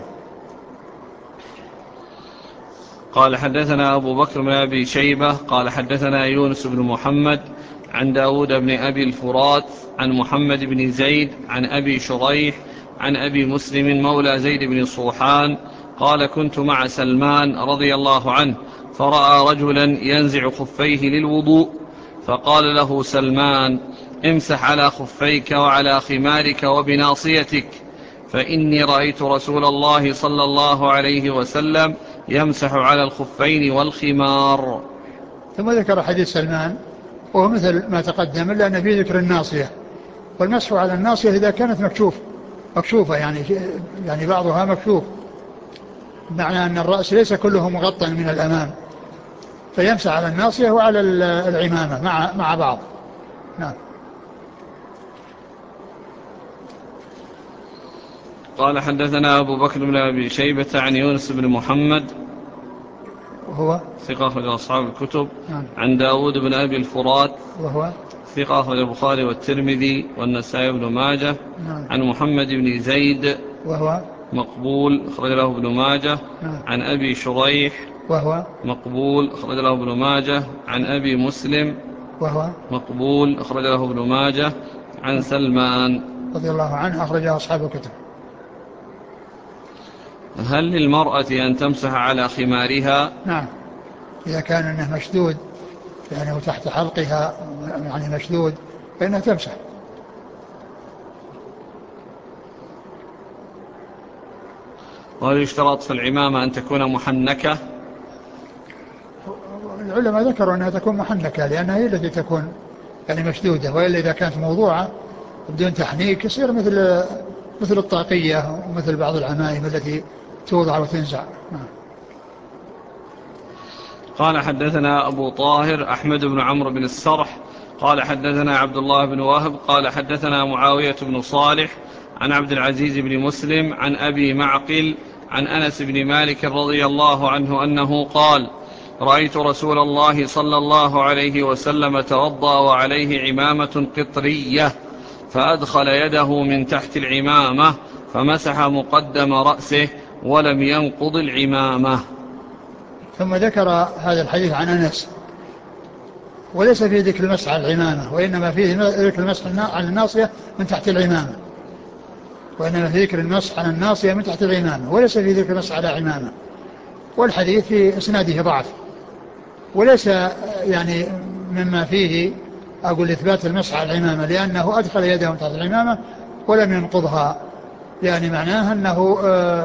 قال حدثنا أبو بكر بن أبي شيبة قال حدثنا يونس بن محمد عن داود بن أبي الفرات عن محمد بن زيد عن أبي شريح عن أبي مسلم مولى زيد بن صوحان قال كنت مع سلمان رضي الله عنه فرأى رجلا ينزع خفيه للوضوء فقال له سلمان امسح على خفيك وعلى خمارك وبناصيتك فإني رأيت رسول الله صلى الله عليه وسلم يمسح على الخفين والخمار. ثم ذكر حديث سلمان وهو مثل ما تقدم، إلا أن فيه ذكر الناصية، والمسح على الناصية إذا كانت مكشوفة يعني بعضها مكشوف، معنى أن الرأس ليس كله مغطى من الأمام، فيمسح على الناصية وعلى العمامة مع بعض. نعم. قال حدثنا أبو بكر بن أبي شيبة عن يونس بن محمد وهو ثقة أخرج أصحاب الكتب. نعم. عن داود بن أبي الفرات وهو ثقة أخرج البخاري والترمذي والنسائي بن ماجه. نعم. عن محمد بن زيد مقبول أخرج له ابن ماجه. نعم. عن أبي شريح وهو مقبول أخرج له ابن ماجه. عن أبي مسلم وهو مقبول أخرج له ابن ماجه. عن سلمان رضي الله عنه أخرجه أصحاب الكتب. هل للمرأة أن تمسح على خمارها؟ نعم، إذا كان أنه مشدود يعني وتحت حلقها يعني مشدود فإنها تمسح. وهل يشترط في العمامة أن تكون محنكة؟ العلماء ذكروا أنها تكون محنكة لأنها هي التي تكون يعني مشدودة، وإلا إذا كانت موضوعة بدون تحنيك يصير مثل الطاقية ومثل بعض العمائم التي توضع وتنزع. قال حدثنا أبو طاهر أحمد بن عمرو بن السرح قال حدثنا عبد الله بن وهب قال حدثنا معاوية بن صالح عن عبد العزيز بن مسلم عن أبي معقل عن أنس بن مالك رضي الله عنه أنه قال: رأيت رسول الله صلى الله عليه وسلم توضأ وعليه عمامة قطرية، فأدخل يده من تحت العمامة فمسح مقدم رأسه ولم ينقض العمامة. ثم ذكر هذا الحديث عن أنس، وليس فيه ذكر المسح على العمامة، وإنما فيه ذكر المسح على الناصية من تحت العمامة، وإنما فيه ذكر المسح على الناصية من تحت العمامة، وليس فيه ذكر المسح على عمامة. والحديث في إسناده ضعف، وليس يعني مما فيه أقول إثبات المسح على العمامة، لأنه أدخل يده من تحت العمامة ولم ينقضها، يعني معناه أنه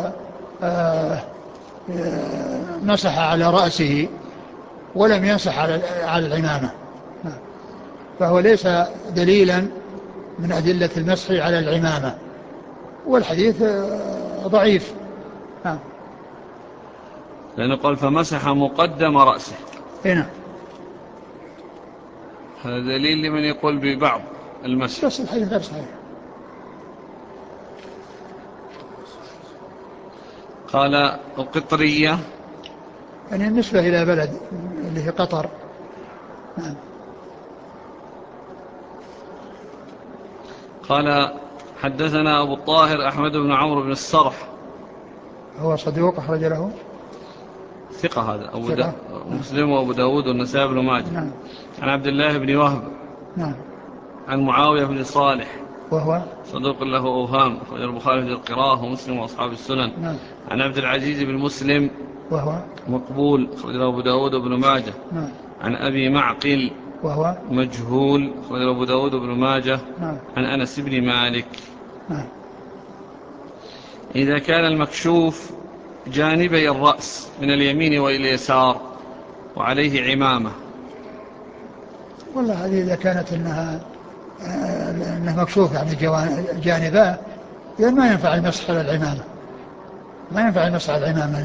مسح على رأسه ولم يمسح على العمامة، فهو ليس دليلا من أدلة المسح على العمامة، والحديث ضعيف. لأنه قال فمسح مقدم رأسه. هنا هذا دليل لمن يقول ببعض المسح. بس الحديث غير صحيح. قال القطرية يعني النسبة إلى بلد اللي هي قطر. قال حدثنا أبو الطاهر أحمد بن عمرو بن السرح هو صدوق أخرج له ثقة، هذا ثقة. مسلم وأبو داود والنسائي بن ماجه. نعم. عن عبد الله بن وهب نعم. عن معاوية بن صالح وهو صدوق له أوهام أخرج البخاري في القراءة ومسلم وأصحاب السنن. نعم. عن عبد العزيز بن مسلم وهو مقبول أخرج له أبو داود وابن ماجه. نعم. عن أبي معقل وهو مجهول أخرج له أبو داود وابن ماجه. نعم. عن أنس بن مالك. نعم. إذا كان المكشوف جانبي الرأس من اليمين وإلى اليسار وعليه عمامة، والله هذه إذا كانت إنها مكشوف يعني جانباه، لأن ما ينفع المسح على العمامة، ما ينفع المسح على العمامة،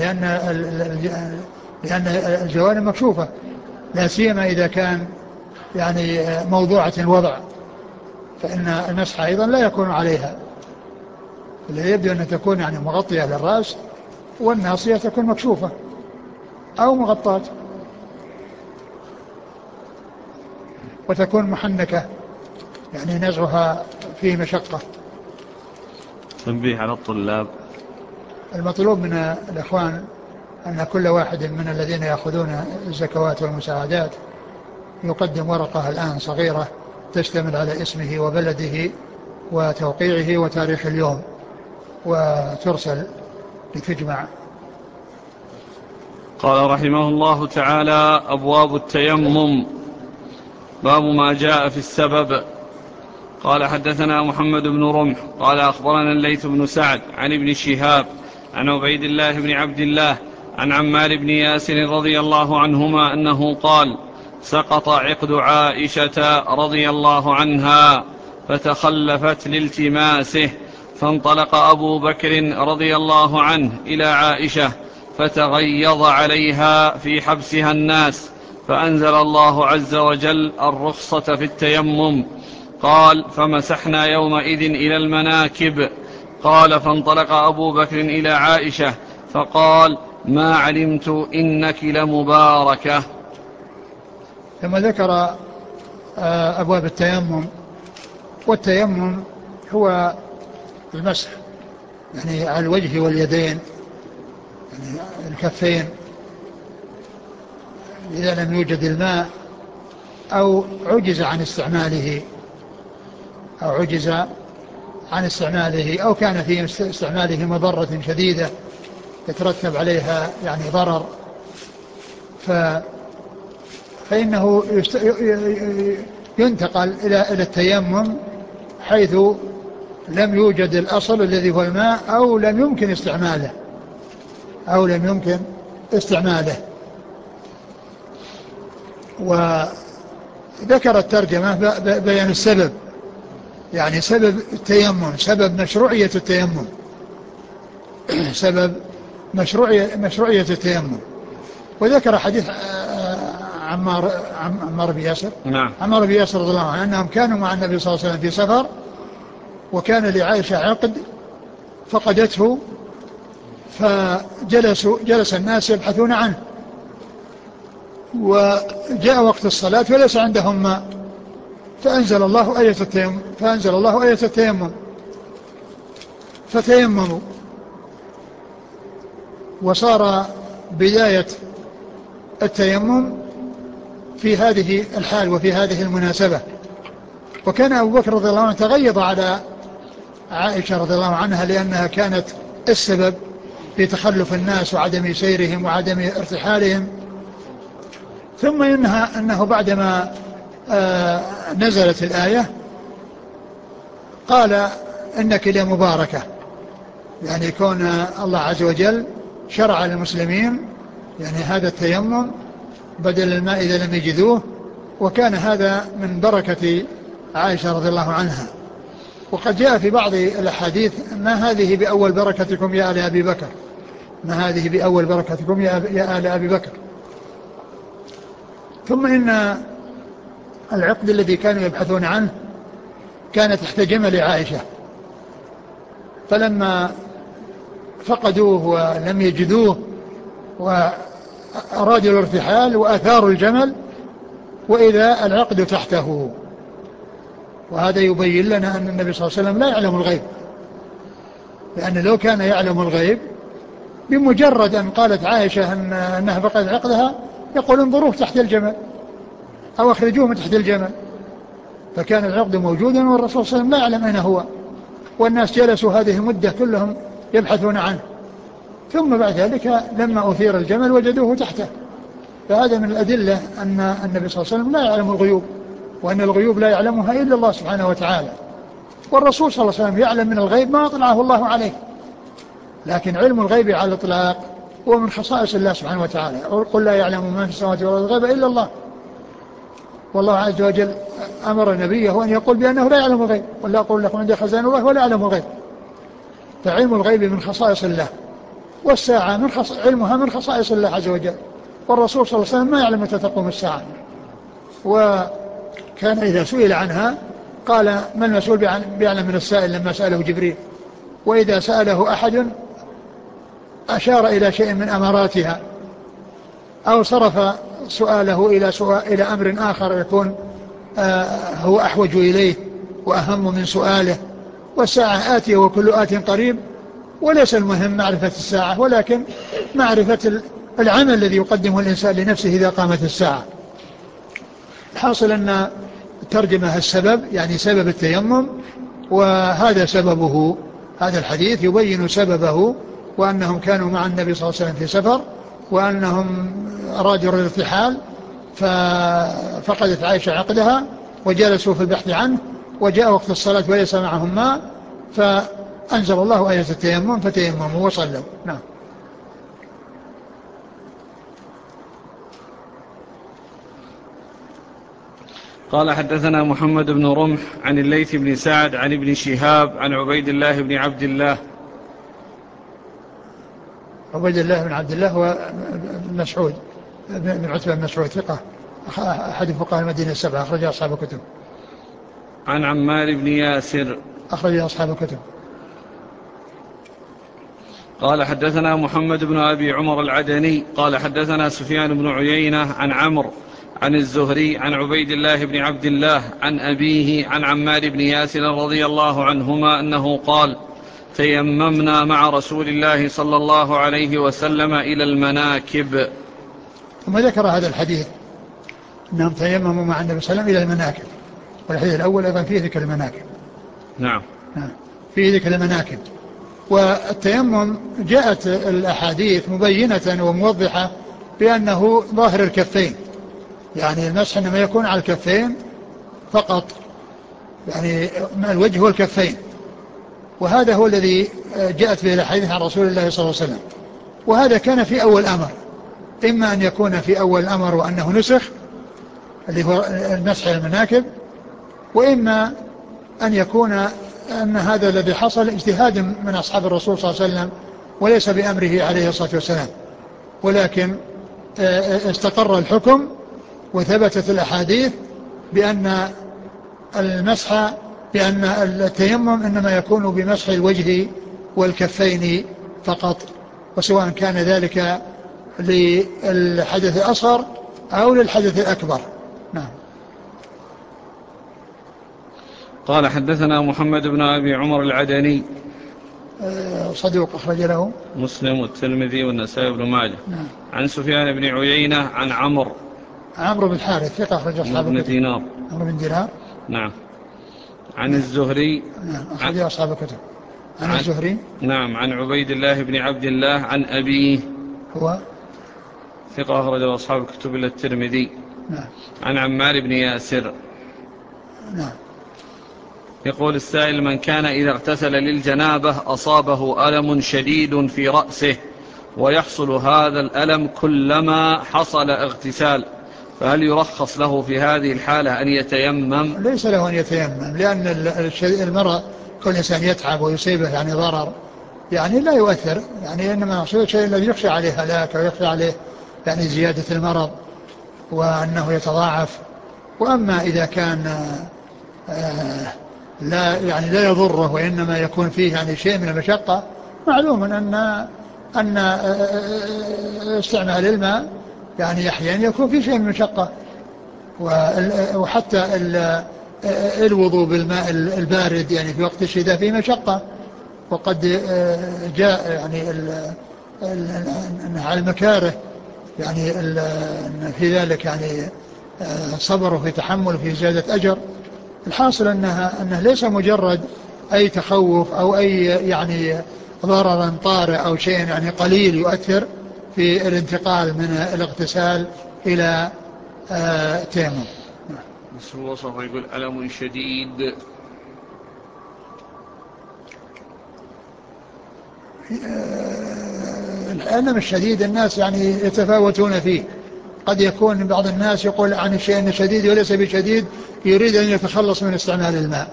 لأن الجوانب مكشوفة، لا سيما إذا كان يعني موضوعة الوضع، فإن المسح أيضا لا يكون عليها، اللي يبدو أن تكون يعني مغطية للرأس، والناصية تكون مكشوفة أو مغطاة وتكون محنكة، يعني نزعها فيه مشقة. تنبيه على الطلاب: المطلوب من الإخوان أن كل واحد من الذين يأخذون الزكوات والمساعدات يقدم ورقة الآن صغيرة تشتمل على اسمه وبلده وتوقيعه وتاريخ اليوم، وترسل لتجمع. قال رحمه الله تعالى: أبواب التيمم. باب ما جاء في السبب. قال حدثنا محمد بن رمح قال أخبرنا الليث بن سعد عن ابن شهاب عن عبيد الله بن عبد الله عن عمار بن ياسر رضي الله عنهما أنه قال: سقط عقد عائشة رضي الله عنها فتخلفت لالتماسه، فانطلق أبو بكر رضي الله عنه إلى عائشة فتغيظ عليها في حبسها الناس، فأنزل الله عز وجل الرخصة في التيمم. قال: فمسحنا يومئذ إلى المناكب. قال: فانطلق أبو بكر إلى عائشة فقال: ما علمت إنك لمباركة. ثم ذكر أبواب التيمم. والتيمم هو المسح يعني على الوجه واليدين، يعني الكفين، إذا لم يوجد الماء أو عجز عن استعماله أو كان في استعماله مضرة شديدة يترتب عليها يعني ضرر، فإنه ينتقل إلى التيمم حيث لم يوجد الأصل الذي هو الماء أو لم يمكن استعماله. وذكر الترجمة بيان السبب، يعني سبب التيمم، سبب مشروعية التيمم سبب مشروعية التيمم. وذكر حديث عمار بن ياسر، نعم. عمار بن ياسر رضي الله عنه أنهم كانوا مع النبي صلى الله عليه وسلم في سفر، وكان لعائشة عقد فقدته، جلس الناس يبحثون عنه، وجاء وقت الصلاة وليس عندهم ماء، فأنزل الله آية التيمم فتيمموا، وصار بداية التيمم في هذه الحال وفي هذه المناسبة. وكان أبو بكر رضي الله عنه تغيظ على عائشة رضي الله عنها لأنها كانت السبب في تخلف الناس وعدم سيرهم وعدم ارتحالهم. ثم أنه بعدما نزلت الآية قال إنك لمباركة، يعني كون الله عز وجل شرع للمسلمين يعني هذا التيمم بدل الماء إذا لم يجدوه، وكان هذا من بركة عائشة رضي الله عنها. وقد جاء في بعض الأحاديث ما هذه بأول بركتكم يا آل أبي بكر، ما هذه بأول بركتكم يا آل أبي بكر. ثم إن العقد الذي كانوا يبحثون عنه كان تحت جمل عائشة، فلما فقدوه ولم يجدوه وأرادوا الارتحال وأثاروا الجمل وإذا العقد تحته. وهذا يبين لنا أن النبي صلى الله عليه وسلم لا يعلم الغيب، لأن لو كان يعلم الغيب بمجرد أن قالت عائشة أنها فقدت عقدها يقول انظروه تحت الجمل أو أخرجوه من تحت الجمل، فكان العقد موجودا والرسول صلى الله عليه وسلم لا يعلم أين هو، والناس جلسوا هذه المدة كلهم يبحثون عنه، ثم بعد ذلك لما أثير الجمل وجدوه تحته. فهذا من الأدلة أن النبي صلى الله عليه وسلم لا يعلم الغيوب، وأن الغيوب لا يعلمها إلا الله سبحانه وتعالى. والرسول صلى الله عليه وسلم يعلم من الغيب ما أطلعه الله عليه، لكن علم الغيب على الإطلاق هو من خصائص الله سبحانه وتعالى. قل لا يعلم من في السماوات والأرض الغيب إلا الله، والله عز وجل أمر نبيه أن يقول بأنه لا يعلم الغيب، ولا أقول لكم عندي خزائن الله ولا يعلم الغيب. فعلم الغيب من خصائص الله، والساعة علمها من خصائص الله عز وجل، والرسول صلى الله عليه وسلم ما يعلم متى تقوم الساعة. وكان إذا سئل عنها قال ما المسؤول بيعلم من السائل لما سأله جبريل، وإذا سأله أحد أشار إلى شيء من أماراتها أو صرف سؤاله إلى أمر آخر يكون هو أحوج إليه وأهم من سؤاله. والساعة آتية وكل آت قريب، وليس المهم معرفة الساعة ولكن معرفة العمل الذي يقدمه الإنسان لنفسه إذا قامت الساعة. حاصل أن ترجمة السبب يعني سبب التيمم، وهذا سببه، هذا الحديث يبين سببه، وأنهم كانوا مع النبي صلى الله عليه وسلم في سفر وأنهم أرادوا الارتحال ففقدت عائشة عقدها وجلسوا في البحث عنه، وجاء وقت الصلاة وليس معهم ماء فأنزل الله آية التيمم فتيمموا وصلوا. نعم. قال حدثنا محمد بن رمح عن الليث بن سعد عن ابن شهاب عن عبيد الله بن عبد الله. عبيد الله بن عبد الله هو مسعود بن عتبة بن مسعود ثقة أحد فقهاء المدينة السبعة أخرج أصحاب الكتب. عن عمار بن ياسر أخرج أصحاب الكتب. قال حدثنا محمد بن أبي عمر العدني قال حدثنا سفيان بن عيينة عن عمرو عن الزهري عن عبيد الله بن عبد الله عن أبيه عن عمار بن ياسر رضي الله عنهما أنه قال تيممنا مع رسول الله صلى الله عليه وسلم إلى المناكب. ثم ذكر هذا الحديث أنهم تيمموا مع النبي صلى الله عليه وسلم إلى المناكب، والحديث الأول أيضا فيه ذكر المناكب. نعم. فيه ذكر المناكب. والتيمم جاءت الأحاديث مبينة وموضحة بأنه ظاهر الكفين، يعني المسح إنما يكون على الكفين فقط، يعني الوجه والكفين، وهذا هو الذي جاءت به الأحاديث عن رسول الله صلى الله عليه وسلم. وهذا كان في أول أمر، إما أن يكون في أول الأمر وأنه نسخ اللي هو المسح على المناكب، وإما أن يكون أن هذا الذي حصل اجتهاد من أصحاب الرسول صلى الله عليه وسلم وليس بأمره عليه الصلاة والسلام، ولكن استقر الحكم وثبتت الأحاديث بأن المسح، بأن التيمم إنما يكون بمسح الوجه والكفين فقط، وسواء كان ذلك للحدث الأصغر أو للحدث الأكبر. نعم. قال حدثنا محمد بن أبي عمر العدني صدوق أخرج له مسلم والترمذي والنسائي بن ماجه. نعم. عن سفيان بن عيينة عن عمرو بن الحارث ثقة أخرج أصحاب الكتب. دينار. عمرو بن دينار. نعم. عن الزهري. نعم أخرج أصحاب الكتب. عن الزهري. نعم. عن عبيد الله بن عبد الله عن أبيه هو ثقة أخرج أصحاب الكتب إلا الترمذي. نعم. عن عمار بن ياسر. نعم. يقول السائل: من كان إذا اغتسل للجنابة أصابه ألم شديد في رأسه ويحصل هذا الألم كلما حصل اغتسال، فهل يرخص له في هذه الحالة أن يتيمم؟ ليس له أن يتيمم، لأن المرض كل إنسان يتعب ويصيبه يعني ضرر يعني لا يؤثر، يعني إنما يحصل الشيء الذي يخشى عليه هلاك ويخشى عليه يعني زيادة المرض وأنه يتضاعف. وأما إذا كان لا يضره وإنما يكون فيه يعني شيء من المشقة، معلوم أن استعمال الماء يعني أحيانا يكون فيه شيء من المشقة، وحتى الوضوء بالماء البارد يعني في وقت الشتاء فيه مشقة، وقد جاء يعني على المكاره يعني في ذلك يعني صبر وفي تحمل وفي زيادة أجر. الحاصل أنه ليس مجرد أي تخوف أو أي يعني ضرر طارئ أو شيء يعني قليل يؤثر في الانتقال من الاغتسال إلى تيمم. بس هو وصفه يقول ألم شديد. الألم الشديد الناس يعني يتفاوتون فيه، قد يكون بعض الناس يقول عن الشيء أنه شديد وليس بشديد، يريد أن يتخلص من استعمال الماء.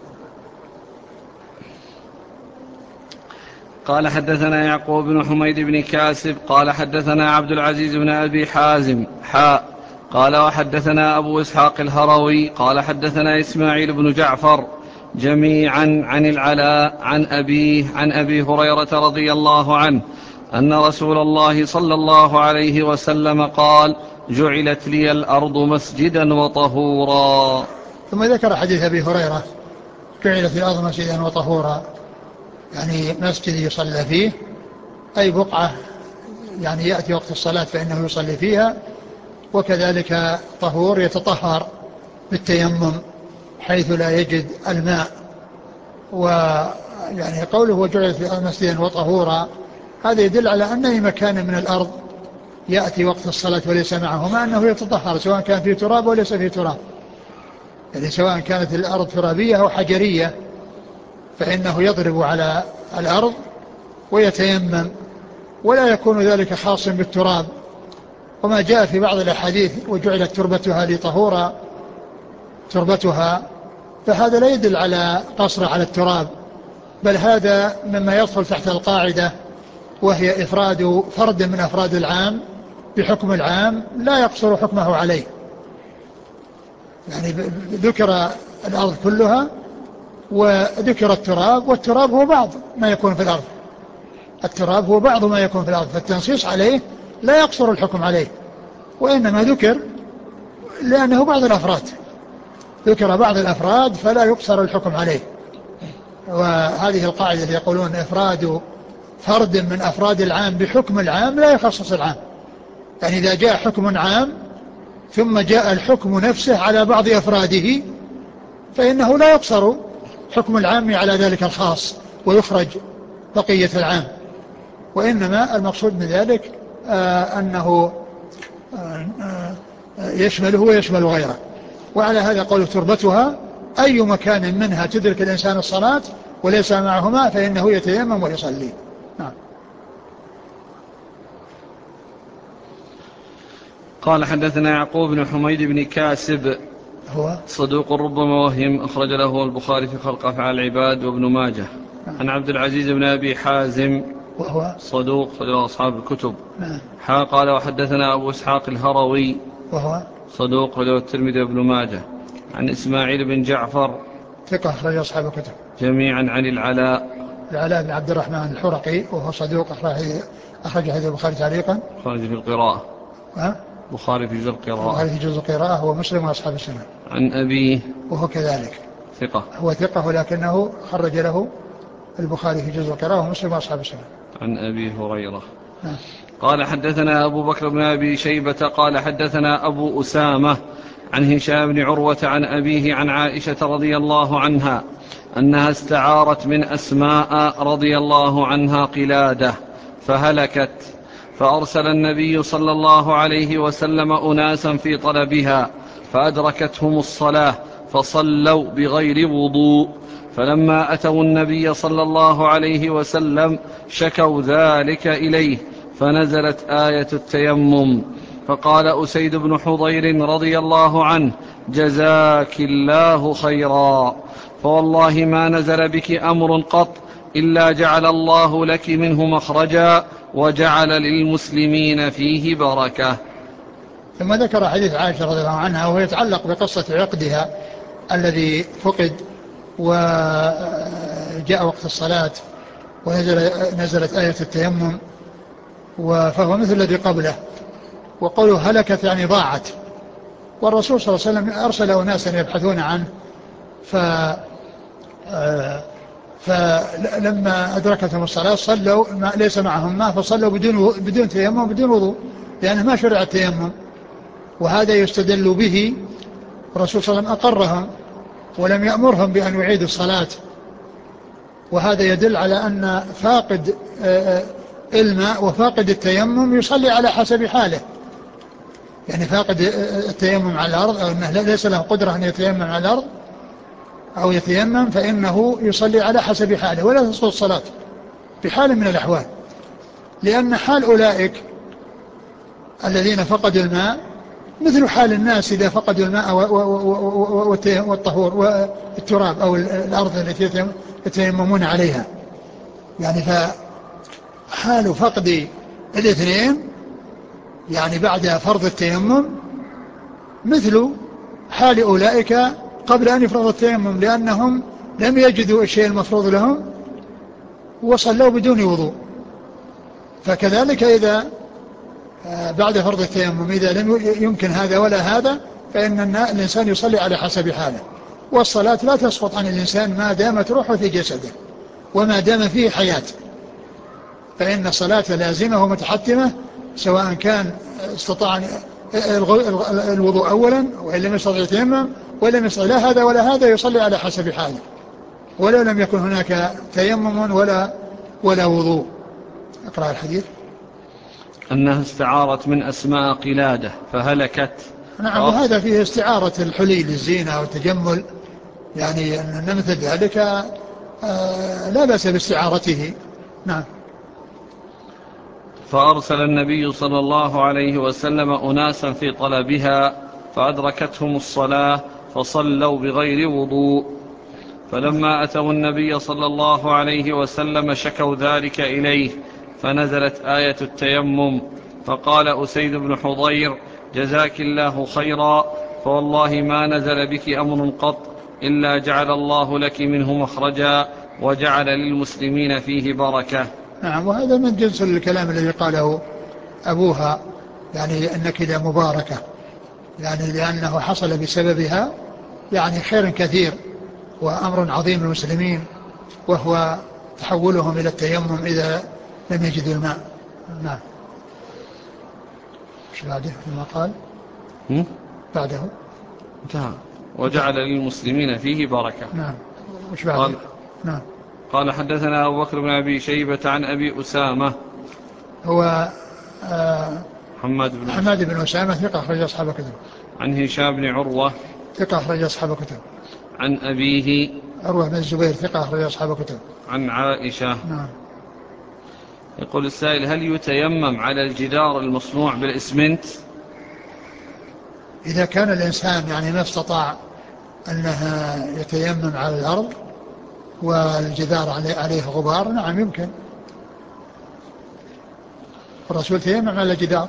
قال حدثنا يعقوب بن حميد بن كاسب قال حدثنا عبد العزيز بن أبي حازم قال وحدثنا أبو إسحاق الهروي قال حدثنا إسماعيل بن جعفر جميعا عن العلاء عن أبيه عن أبي هريرة رضي الله عنه أن رسول الله صلى الله عليه وسلم قال: جعلت لي الأرض مسجدا وطهورا. ثم ذكر حديث أبي هريرة: جعلت الأرض مسجدا وطهورا، يعني مسجد يصلى فيه، أي بقعة يعني يأتي وقت الصلاة فإنه يصلي فيها، وكذلك طهور يتطهر بالتيمم حيث لا يجد الماء. ويعني قوله وجعلت الأرض مسجدا وطهورا هذا يدل على أن أي مكان من الأرض يأتي وقت الصلاة وليس معه ماء أنه يتطهر، سواء كان فيه تراب وليس فيه تراب، يعني سواء كانت الأرض ترابية أو حجرية فإنه يضرب على الأرض ويتيمم، ولا يكون ذلك خاصا بالتراب. وما جاء في بعض الأحاديث وجعلت تربتها لطهورا تربتها، فهذا لا يدل على قصر على التراب، بل هذا مما يدخل تحت القاعدة، وهي إفراد فرد من أفراد العام بحكم العام لا يقصر حكمه عليه. يعني ذكر الأرض كلها وذكر التراب، والتراب هو بعض ما يكون في الأرض، التراب هو بعض ما يكون في الأرض، فالتنصيص عليه لا يقصر الحكم عليه، وإنما ذكر لأنه بعض الأفراد، ذكر بعض الأفراد فلا يقصر الحكم عليه. وهذه القاعدة اللي يقولون إفراد فرد من أفراد العام بحكم العام لا يخصص العام. يعني إذا جاء حكم عام ثم جاء الحكم نفسه على بعض أفراده فإنه لا يقصر حكم العام على ذلك الخاص ويخرج بقية العام، وإنما المقصود من ذلك أنه يشمله ويشمل غيره. وعلى هذا قول تربتها أي مكان منها تدرك الإنسان الصلاة وليس معهما فإنه يتيمم ويصلي. نعم. قال حدثنا يعقوب بن حميد بن كاسب هو صدوق ربما وهم، أخرج له البخاري في خلق أفعال العباد وابن ماجه. نعم. عن عبد العزيز بن أبي حازم وهو صدوق له أصحاب الكتب. نعم. قال وحدثنا أبو إسحاق الهروي وهو صدوق له الترمذي وابن ماجه. عن إسماعيل بن جعفر ثقة أخرج أصحاب الكتب جميعا عن العلاء بن عبد الرحمن الحرقي وهو صدوق أخرج هذا البخاري تعليقا. خرج في القراءة. بخاري في جزء القراءة. بخاري في جزء القراءة هو مسلم وأصحاب السنة. عن أبيه وهو كذلك ثقة. هو ثقة ولكنه خرج له البخاري في جزء القراءة ومسلم وأصحاب السنة. عن أبي هريرة. قال حدثنا أبو بكر بن أبي شيبة قال حدثنا أبو أسامة عن هشام بن عروة عن أبيه عن عائشة رضي الله عنها أنها استعارت من أسماء رضي الله عنها قلادة فهلكت، فأرسل النبي صلى الله عليه وسلم أناسا في طلبها فأدركتهم الصلاة فصلوا بغير وضوء، فلما أتوا النبي صلى الله عليه وسلم شكوا ذلك إليه فنزلت آية التيمم، فقال أسيد بن حضير رضي الله عنه جزاك الله خيرا، فوالله ما نزل بك أمر قط إلا جعل الله لك منه مخرجا وجعل للمسلمين فيه بركة. ثم ذكر حديث عائشة رضي الله عنها وهو يتعلق بقصة عقدها الذي فقد وجاء وقت الصلاة ونزلت آية التيمم، فهو مثل الذي قبله. وقوله هلكت يعني ضاعت، والرسول صلى الله عليه وسلم أرسل أناسا يبحثون عنه فلما أدركتهم الصلاة صلوا ليس معهم ماء فصلوا بدون تيمم بدون وضوء، لأنه ما شرع التيمم. وهذا يستدل به الرسول صلى الله عليه وسلم أقرهم ولم يأمرهم بأن يعيدوا الصلاة، وهذا يدل على أن فاقد الماء وفاقد التيمم يصلي على حسب حاله. يعني فاقد التيمم على الأرض أو أنه ليس له قدرة أن يتيمم على الأرض أو يتيمم فإنه يصلي على حسب حاله ولا تسقط الصلاة بحال من الأحوال، لأن حال أولئك الذين فقدوا الماء مثل حال الناس إذا فقدوا الماء والطهور والتراب أو الأرض التي يتيممون عليها. يعني فحال فقد الاثنين يعني بعد فرض التيمم مثل حال أولئك قبل أن يفرض التيمم، لأنهم لم يجدوا الشيء المفروض لهم وصلوا بدون وضوء. فكذلك إذا بعد فرض التيمم إذا لم يمكن هذا ولا هذا فإن الإنسان يصلي على حسب حاله، والصلاة لا تسقط عن الإنسان ما دامت روحه في جسده وما دام فيه حياة، فإن الصلاة لازمة ومتحتمة سواء كان استطاع الوضوء أولا وإن لم يستطع التيمم ولم يستطع لا هذا ولا هذا يصلي على حسب حاله ولو لم يكن هناك تيمم ولا وضوء. اقرأ الحديث. أنها استعارت من أسماء قلادة فهلكت. نعم، وهذا فيه استعارة الحلي للزينة والتجمل، يعني أن مثل ذلك لا بأس باستعارته. نعم. فأرسل النبي صلى الله عليه وسلم أناسا في طلبها فأدركتهم الصلاة فصلوا بغير وضوء، فلما أتوا النبي صلى الله عليه وسلم شكوا ذلك إليه فنزلت آية التيمم، فقال أسيد بن حضير جزاك الله خيرا، فوالله ما نزل بك أمر قط إلا جعل الله لك منه مخرجا وجعل للمسلمين فيه بركة. نعم، وهذا من جنس الكلام الذي قاله أبوها، يعني أنك إذا مباركة، يعني لأنه حصل بسببها يعني خير كثير وأمر عظيم للمسلمين، وهو تحولهم إلى التيمم إذا لم يجدوا الماء. نعم. مش بعده فيما قال بعده انتهى وجعل للمسلمين فيه بركة. نعم. مش بعده. نعم. قال حدثنا أبو بكر بن أبي شيبة عن أبي أسامة هو حماد بن أسامة ثقة أخرج أصحاب الكتب. عن هشام بن عروة ثقة أخرج أصحاب الكتب. عن أبيه عروة بن الزبير ثقة أخرج أصحاب الكتب. عن عائشة. نعم. يقول السائل: هل يتيمم على الجدار المصنوع بالإسمنت؟ إذا كان الإنسان يعني ما استطاع أنه يتيمم على الأرض والجدار عليه غبار، نعم يمكن. الرسول تيمم على الجدار.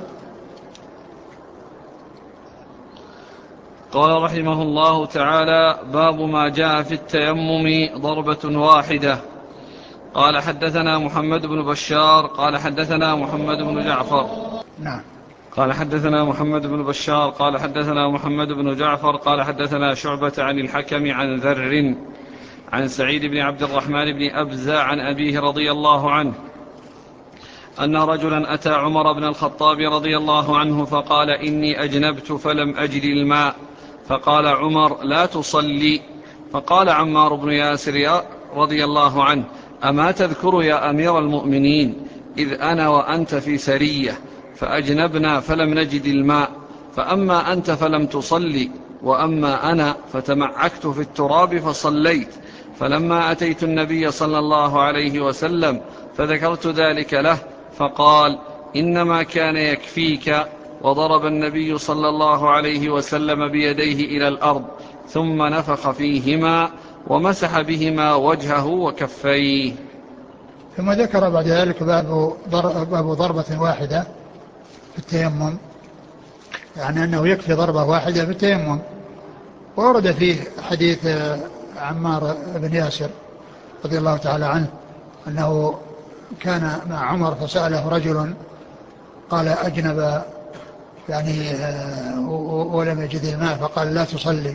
قال رحمه الله تعالى: باب ما جاء في التيمم ضربة واحدة. قال حدثنا محمد بن بشار قال حدثنا محمد بن جعفر. نعم. قال حدثنا محمد بن بشار قال حدثنا محمد بن جعفر قال حدثنا شعبة عن الحكم عن ذر عن سعيد بن عبد الرحمن بن أبزة عن أبيه رضي الله عنه أن رجلا أتى عمر بن الخطاب رضي الله عنه فقال: إني أجنبت فلم أجد الماء. فقال عمر: لا تصلي. فقال عمار بن ياسر رضي الله عنه: أما تذكر يا أمير المؤمنين إذ أنا وأنت في سرية فأجنبنا فلم نجد الماء، فأما أنت فلم تصلي وأما أنا فتمعكت في التراب فصليت. فلما أتيت النبي صلى الله عليه وسلم فذكرت ذلك له فقال: إنما كان يكفيك. وضرب النبي صلى الله عليه وسلم بيديه إلى الأرض ثم نفخ فيهما ومسح بهما وجهه وكفيه. ثم ذكر بعد ذلك باب ضربة واحدة في التيمم، يعني أنه يكفي ضربة واحدة في التيمم. وورد فيه حديث عمار بن ياسر رضي الله تعالى عنه أنه كان مع عمر فسأله رجل قال: أجنب يعني ولم يجد الماء، فقال: لا تصلي.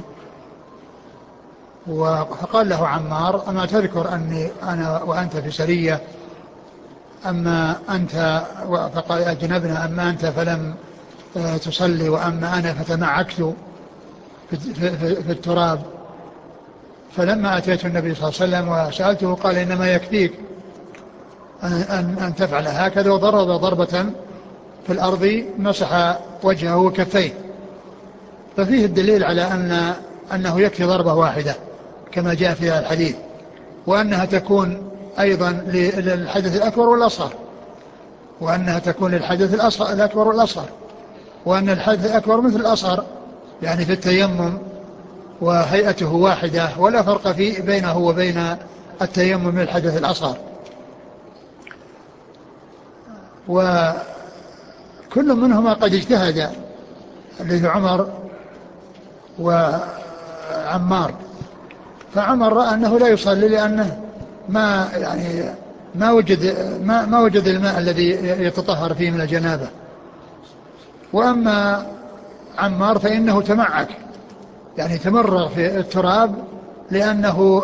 فقال له عمار: أما تذكر أني أنا وأنت في سرية، أما أنت فقال: أجنبنا، أما أنت فلم تصلي وأما أنا فتمعكت في التراب. فلما أتيت النبي صلى الله عليه وسلم وسألته قال: إنما يكفيك أن تفعل هكذا، وضرب ضربة في الأرض مسح وجهه وكفيه. ففيه الدليل على أنه يكفي ضربة واحدة كما جاء في الحديث، وأنها تكون أيضا للحدث الأكبر والأصغر، وأنها تكون للحدث الأكبر والأصغر، وأن الحدث الأكبر مثل الأصغر يعني في التيمم وهيئته واحدة ولا فرق بينه وبين التيمم للحدث الأصغر. وكل منهما قد اجتهد، اللي عمر وعمار. فعمر رأى أنه لا يصلي لأنه ما وجد الماء الذي يتطهر فيه من الجنابة. وأما عمار فإنه تمعك، يعني تمرغ في التراب، لأنه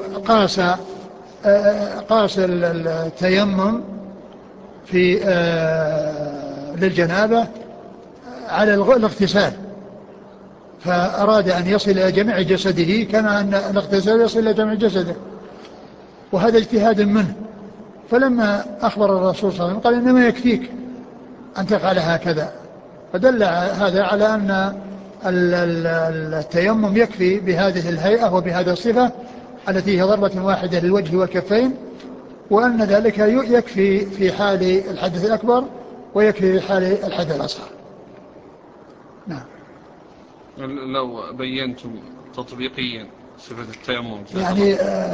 قاس التيمم في للجنابة على الاغتسال، فأراد أن يصل إلى جميع جسده كما أن الاغتسال يصل إلى جميع جسده، وهذا اجتهاد منه. فلما أخبر الرسول صلى الله عليه وسلم قال: إنما يكفيك أن تفعل هكذا. فدل هذا على أن التيمم يكفي بهذه الهيئة وبهذه الصفة التي هي ضربة واحدة للوجه والكفين، وأن ذلك يكفي في حال الحدث الأكبر ويكفي في حال الحدث الأصغر. نعم. لو بينتم تطبيقيا صفة التيمم يعني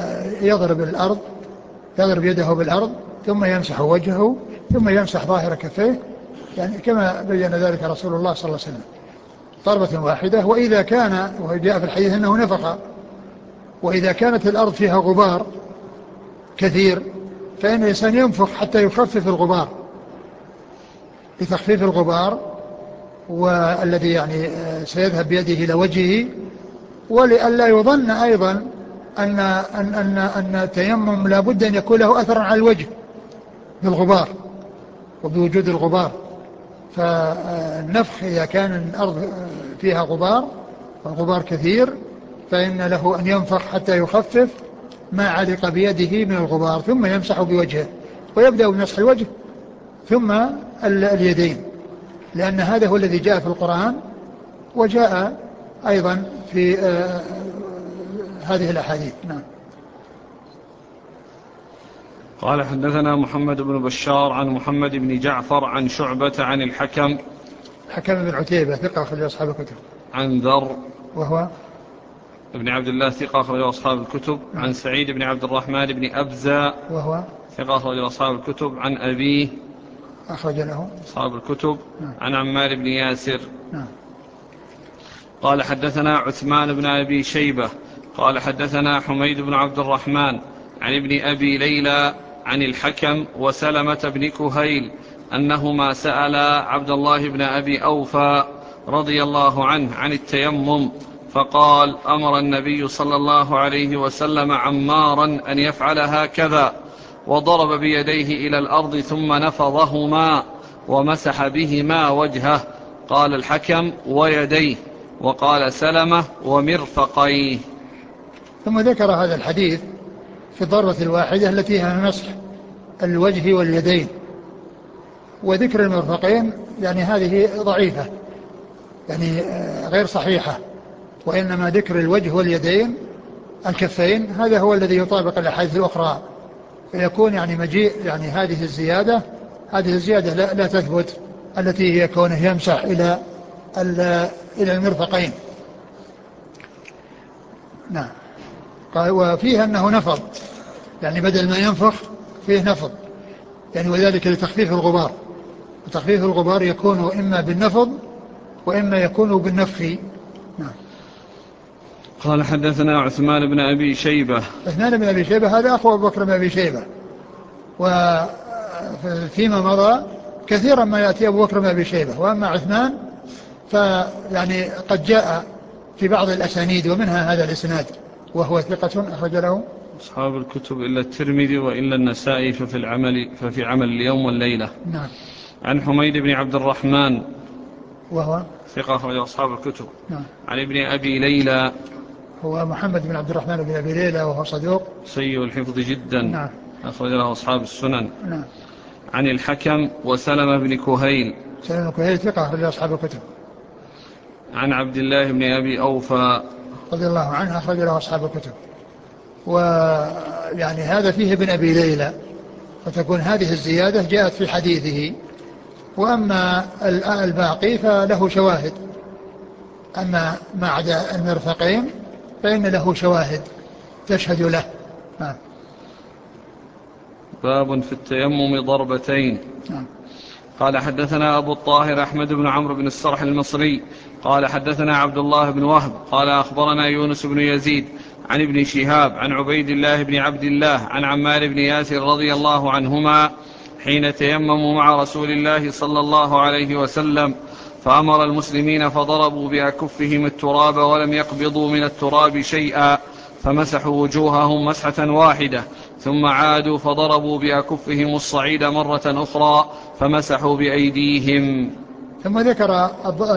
يضرب يده بالأرض ثم يمسح وجهه ثم يمسح ظاهر كفيه، يعني كما بين ذلك رسول الله صلى الله عليه وسلم، ضربة واحدة. وإذا كان، وجاء في الحديث أنه نفخ، وإذا كانت الأرض فيها غبار كثير فإن الإنسان ينفخ حتى يخفف الغبار، لتخفيف الغبار والذي يعني سيذهب بيده إلى وجهه، ولئلا يظن أيضا أن التيمم لا بد أن يكون له أثر على الوجه بالغبار وبوجود الغبار. فالنفخ إذا كان الأرض فيها غبار والغبار كثير فإن له أن ينفخ حتى يخفف ما علق بيده من الغبار ثم يمسح بوجهه، ويبدأ بمسح الوجه ثم اليدين، لأن هذا هو الذي جاء في القرآن وجاء أيضا في هذه الأحاديث. نعم. قال حدثنا محمد بن بشار عن محمد بن جعفر عن شعبة عن الحكم بن عتيبة ثقة أخرج أصحاب الكتب. عن ذر وهو ابن عبد الله ثقة أخرج أصحاب الكتب. عن سعيد بن عبد الرحمن بن أبزة وهو ثقة أخرج أصحاب الكتب. عن أبيه أخرج له أصحاب الكتب. عن عمار بن ياسر. نعم. قال حدثنا عثمان بن أبي شيبة قال حدثنا حميد بن عبد الرحمن عن ابن أبي ليلى عن الحكم وسلمة بن كهيل أنهما سألا عبد الله بن أبي أوفى رضي الله عنه عن التيمم، فقال: أمر النبي صلى الله عليه وسلم عمارا أن يفعل هكذا، وضرب بيديه إلى الأرض ثم نفضهما ومسح بهما وجهه. قال الحكم: ويديه. وقال سلمة: ومرفقيه. ثم ذكر هذا الحديث في الضربة الواحدة التي هي مسح الوجه واليدين، وذكر المرفقين يعني هذه ضعيفة، يعني غير صحيحة، وإنما ذكر الوجه واليدين الكفين هذا هو الذي يطابق الأحاديث الأخرى، فيكون يعني مجيء يعني هذه الزيادة لا تثبت، التي هي كونه يمسح إلى المرفقين. نعم. قال وفيه أنه نفض، يعني بدل ما ينفخ فيه نفض، يعني وذلك لتخفيف الغبار، وتخفيف الغبار يكون إما بالنفض وإما يكون بالنفخ. نعم. قال حدثنا عثمان بن أبي شيبة. عثمان بن أبي شيبة هذا أخو أبو بكر بن أبي شيبة، وفيما مضى كثيرا ما يأتي أبو بكر بن أبي شيبة، وأما عثمان فيعني قد جاء في بعض الأسانيد ومنها هذا الإسناد، وهو ثقة أخرج له أصحاب الكتب إلا الترمذي وإلا النسائي ففي عمل اليوم والليلة. نعم. عن حميد بن عبد الرحمن وهو ثقة أخرج أصحاب الكتب. نعم. عن ابن أبي ليلى هو محمد بن عبد الرحمن بن أبي ليلى وهو صدوق سيء الحفظ جدا. نعم. أخرج له أصحاب السنن. نعم. عن الحكم وسلمة بن كهيل. سلمة بن كهيل ثقة أخرج أصحاب الكتب. عن عبد الله بن أبي أوفى رضي الله عنه أخرج له أصحاب الكتب. ويعني هذا فيه ابن أبي ليلى، فتكون هذه الزيادة جاءت في حديثه، وأما الباقي فله شواهد، أما ما عدا المرفقين فإن له شواهد تشهد له. باب في التيمم ضربتين. نعم. قال حدثنا أبو الطاهر أحمد بن عمرو بن السرح المصري قال حدثنا عبد الله بن وهب قال أخبرنا يونس بن يزيد عن ابن شهاب عن عبيد الله بن عبد الله عن عمار بن ياسر رضي الله عنهما حين تيمموا مع رسول الله صلى الله عليه وسلم، فأمر المسلمين فضربوا بأكفهم التراب ولم يقبضوا من التراب شيئا، فمسحوا وجوههم مسحة واحدة، ثم عادوا فضربوا بأكفهم الصعيد مرة أخرى فمسحوا بأيديهم. ثم ذكر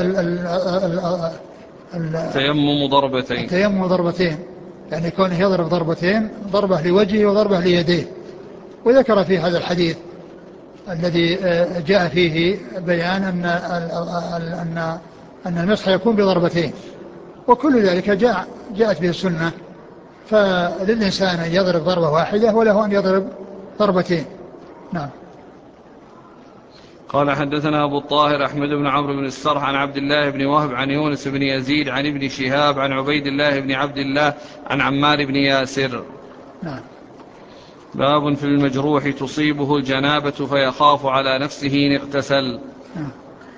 التيمم ضربتين، يعني كونه يضرب ضربتين، ضربة لوجهه وضربة ليديه، وذكر في هذا الحديث الذي جاء فيه بيان أن المسح يكون بضربتين، وكل ذلك جاءت به السنة، فللإنسان أن يضرب ضربة واحدة وله أن يضرب ضربتين. نعم. قال حدثنا أبو الطاهر أحمد بن عمرو بن السرح عن عبد الله بن وهب عن يونس بن يزيد عن ابن شهاب عن عبيد الله بن عبد الله عن عمار بن ياسر. نعم. باب في المجروح تصيبه الجنابة فيخاف على نفسه إن اغتسل. نعم.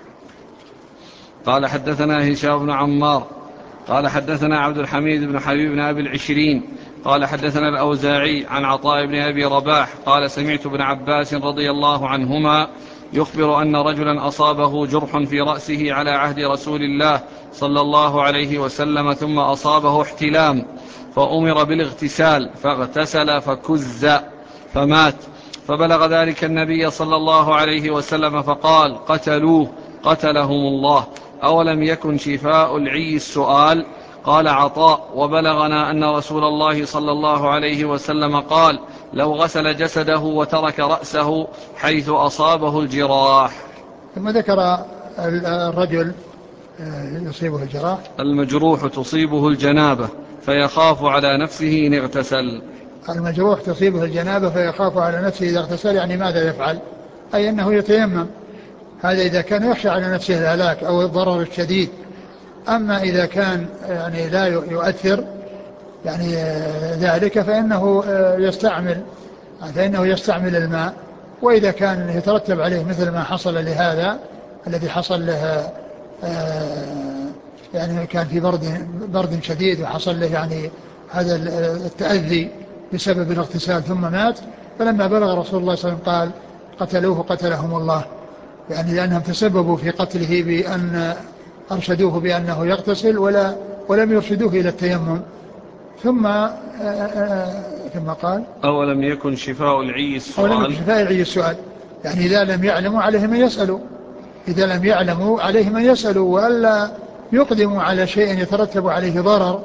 قال حدثنا هشام بن عمار قال حدثنا عبد الحميد بن حبيب بن أبي العشرين قال حدثنا الأوزاعي عن عطاء بن أبي رباح قال سمعت ابن عباس رضي الله عنهما يخبر أن رجلا أصابه جرح في رأسه على عهد رسول الله صلى الله عليه وسلم ثم أصابه احتلام، فأمر بالاغتسال فاغتسل فكز فمات. فبلغ ذلك النبي صلى الله عليه وسلم فقال قتلوه قتلهم الله. أولم يكن شفاء العي السؤال؟ قال عطاء: وبلغنا أن رسول الله صلى الله عليه وسلم قال: لو غسل جسده وترك رأسه حيث أصابه الجراح. ثم ذكر الرجل يصيبه الجراح، المجروح تصيبه الجنابة فيخاف على نفسه إن اغتسل. المجروح تصيبه الجنابة فيخاف على نفسه إذا اغتسل، يعني ماذا يفعل؟ أي أنه يتيمم، هذا إذا كان يخشى على نفسه الهلاك أو الضرر الشديد. أما إذا كان يعني لا يؤثر يعني ذلك فإنه يستعمل الماء. وإذا كان يترتب عليه مثل ما حصل لهذا الذي حصل له، يعني كان في برد شديد وحصل له يعني هذا التأذي بسبب الاغتسال ثم مات، فلما بلغ رسول الله صلى الله عليه وسلم قال قتلوه قتلهم الله، يعني لأنهم تسببوا في قتله بأن أرشدوه بأنه يغتسل ولم يرشدوه إلى التيمم. ثم قال أولم يكن شفاء العي السؤال؟ أولم يكن شفاء العي السؤال، يعني إذا لم يعلموا عليه من يسألوا، إذا لم يعلموا عليه من يسألوا، وألا يقدموا على شيء يترتب عليه ضرر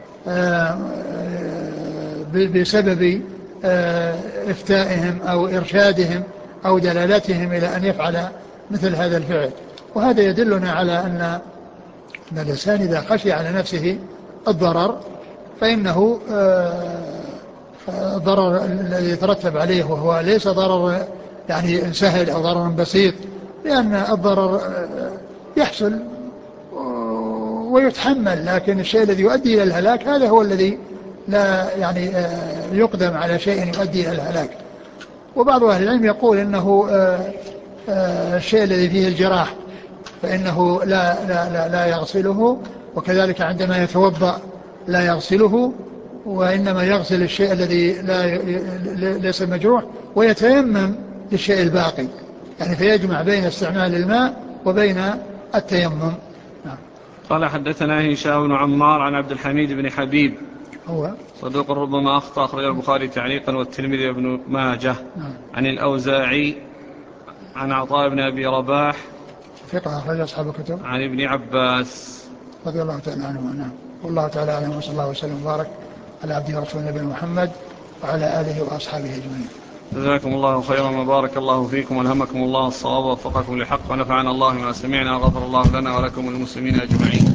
بسبب إفتائهم أو إرشادهم أو دلالتهم إلى أن يفعل مثل هذا الفعل. وهذا يدلنا على أن الإنسان إذا خشي على نفسه الضرر فإنه الضرر الذي يترتب عليه وهو ليس ضرر يعني سهل أو ضرر بسيط، لأن الضرر يحصل ويتحمل، لكن الشيء الذي يؤدي إلى الهلاك هذا هو الذي لا يعني يقدم على شيء يؤدي إلى الهلاك. وبعض أهل العلم يقول إنه الشيء الذي فيه الجراح فإنه لا يغسله، وكذلك عندما يتوضأ لا يغسله، وإنما يغسل الشيء الذي ليس مجروح ويتيمم للشيء الباقي، يعني فيجمع بين استعمال الماء وبين التيمم. قال حدثنا هشام بن عمار عن عبد الحميد بن حبيب هو صدوق ربما أخطأ، أخرج البخاري تعليقا والترمذي وابن ماجه. عن الأوزاعي عن عطاء بن أبي رباح ثقة أخرج أصحاب الكتب. عن ابن عباس رضي الله تعالى عنه. نعم. والله تعالى أعلم، وصلى الله وسلم وبارك على عبده ورسوله نبينا محمد وعلى آله وأصحابه أجمعين. جزاكم الله خيرا وبارك الله فيكم والهمكم الله الصواب ووفقكم للحق ونفعنا الله ما سمعنا وغفر الله لنا ولكم المسلمين أجمعين.